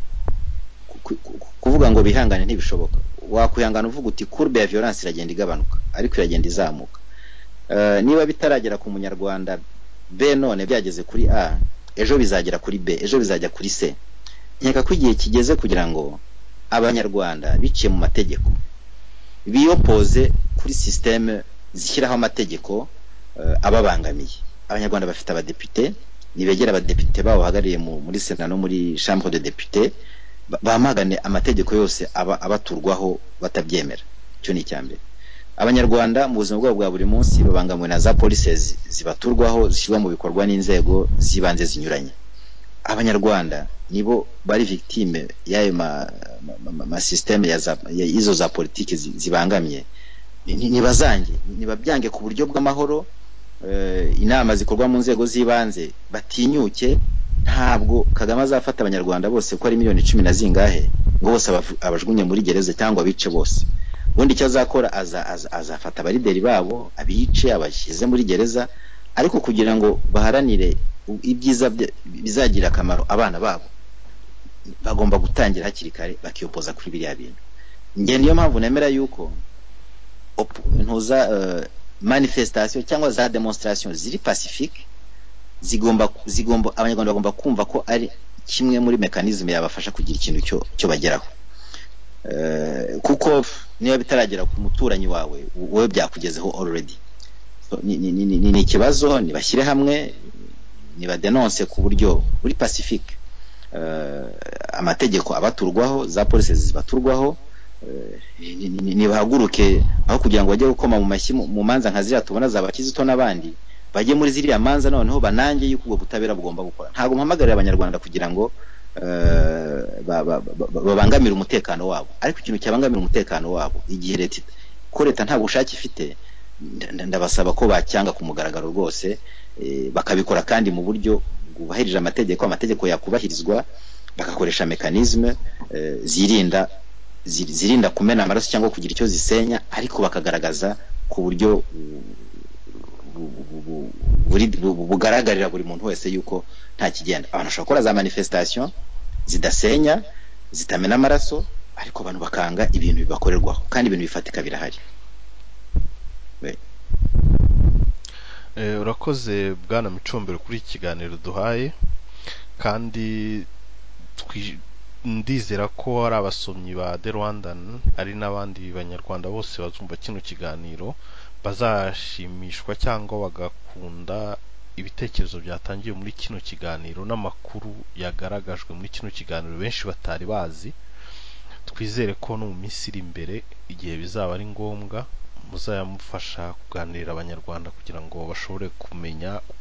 kuvuga ngo bihangane ntibishoboka. Wakwihangana uvuga uti courbe ya violence iragenda igabanuka, ariko iragenda izamuka. Niba bitaragera ku munyarwanda B none byageze kuri A, ejo bizagera kuri B, ejo bizajya kuri C. Nkeka ko igihe kigeze kugira ngo abanyarwanda biciye mu mategeko biyopoze kuri systeme zishyiraho amategeko ababangamiye. Abanyarwanda bafite abadepite, nibegera abadepite babo bahagarariye muri Sena no muri Chambre de Députés, bamagane amategeko yose abaturwaho batabyemera. Cyo ni icyambere. Abanyarwanda mu buzima bwabo bwa buri munsi babangamiwe na za policies zibaturwaho zishyirwa mu bikorwa n'inzego zibanze zinyuranye. Abanyarwanda nibo bari victime y'ayo ma systeme izo za politiki zibangamye. Nibazange nibabyange ku buryo bw'amahoro. Inama zikorwa mu nzego z'ibanze batinyuke. Ntabwo Kagame azafata abanyarwanda bose ko ari miliyoni 10 na zingahe ngo bose abajugunye muri gereza cyangwa abice bose. Ubundi icyo azakora azafata abarideri babo abice abashyize muri gereza, ariko kugira ngo baharanire ibyiza bizagira akamaro abana babo bagomba gutangira hakiri kare bakiyopoza kuri biriya bintu. Nge niyo mpamvu nemera yuko ntuza manifestation cyangwa za demonstration ziri pacifique zigomba abanyarwanda bagomba kumva ko ari kimwe muri mechanisme yabafasha kugira ikintu cyo bageraho. Kuko niba bitaragera ku muturanyi wawe wowe byakugezeho already. Ni ikibazo, nibashyire hamwe, nibadenonse ku buryo buri pacifique amategeko abaturwaho, za police zibaturwaho. Nibahaguruke aho kugira ngo bajye gukoma mu mashyi mu manza nka ziriya tubona zabakizito n'abandi, bajye muri ziriya manza noneho banange yuko ubwo butabera bugomba gukora. Ntabwo mpamagarira abanyarwanda kugira ngo babangamira umutekano wabo, ariko ikintu cyabangamira umutekano wabo igihe leta nta bushake ifite, ndabasaba ko bacyanga ku mugaragaro rwose, bakabikora kandi mu buryo bwubahirije amategeko yakubahirizwa, bagakoresha mechanisme zirinda kumena amaraso cyangwa kugira icyo zisenya, ariko bakagaragaza ku buryo bugaragarira buri muntu wese yuko nta kigenda. Abantu bashobora gukora za manifestation zidasenya, zitamena amaraso, ariko abantu bakanga ibintu bibakorerwaho kandi ibintu bifatika birahari. Urakoze Bwana Micombero kuri iki kiganiro duhaye, kandi ndizera ko ari abasomyi ba The Rwandan ari n'abandi banyarwanda bose bazumva kino kiganiro bazashimishwa cyangwa bagakunda ibitekerezo byatangiye muri kino kiganiro n'amakuru yagaragajwe muri kino kiganiro benshi batari bazi. Twizere ko no mu minsi iri imbere igihe bizaba ari ngombwa muzayamufasha kuganirira abanyarwanda kugira ngo bashobore kumenya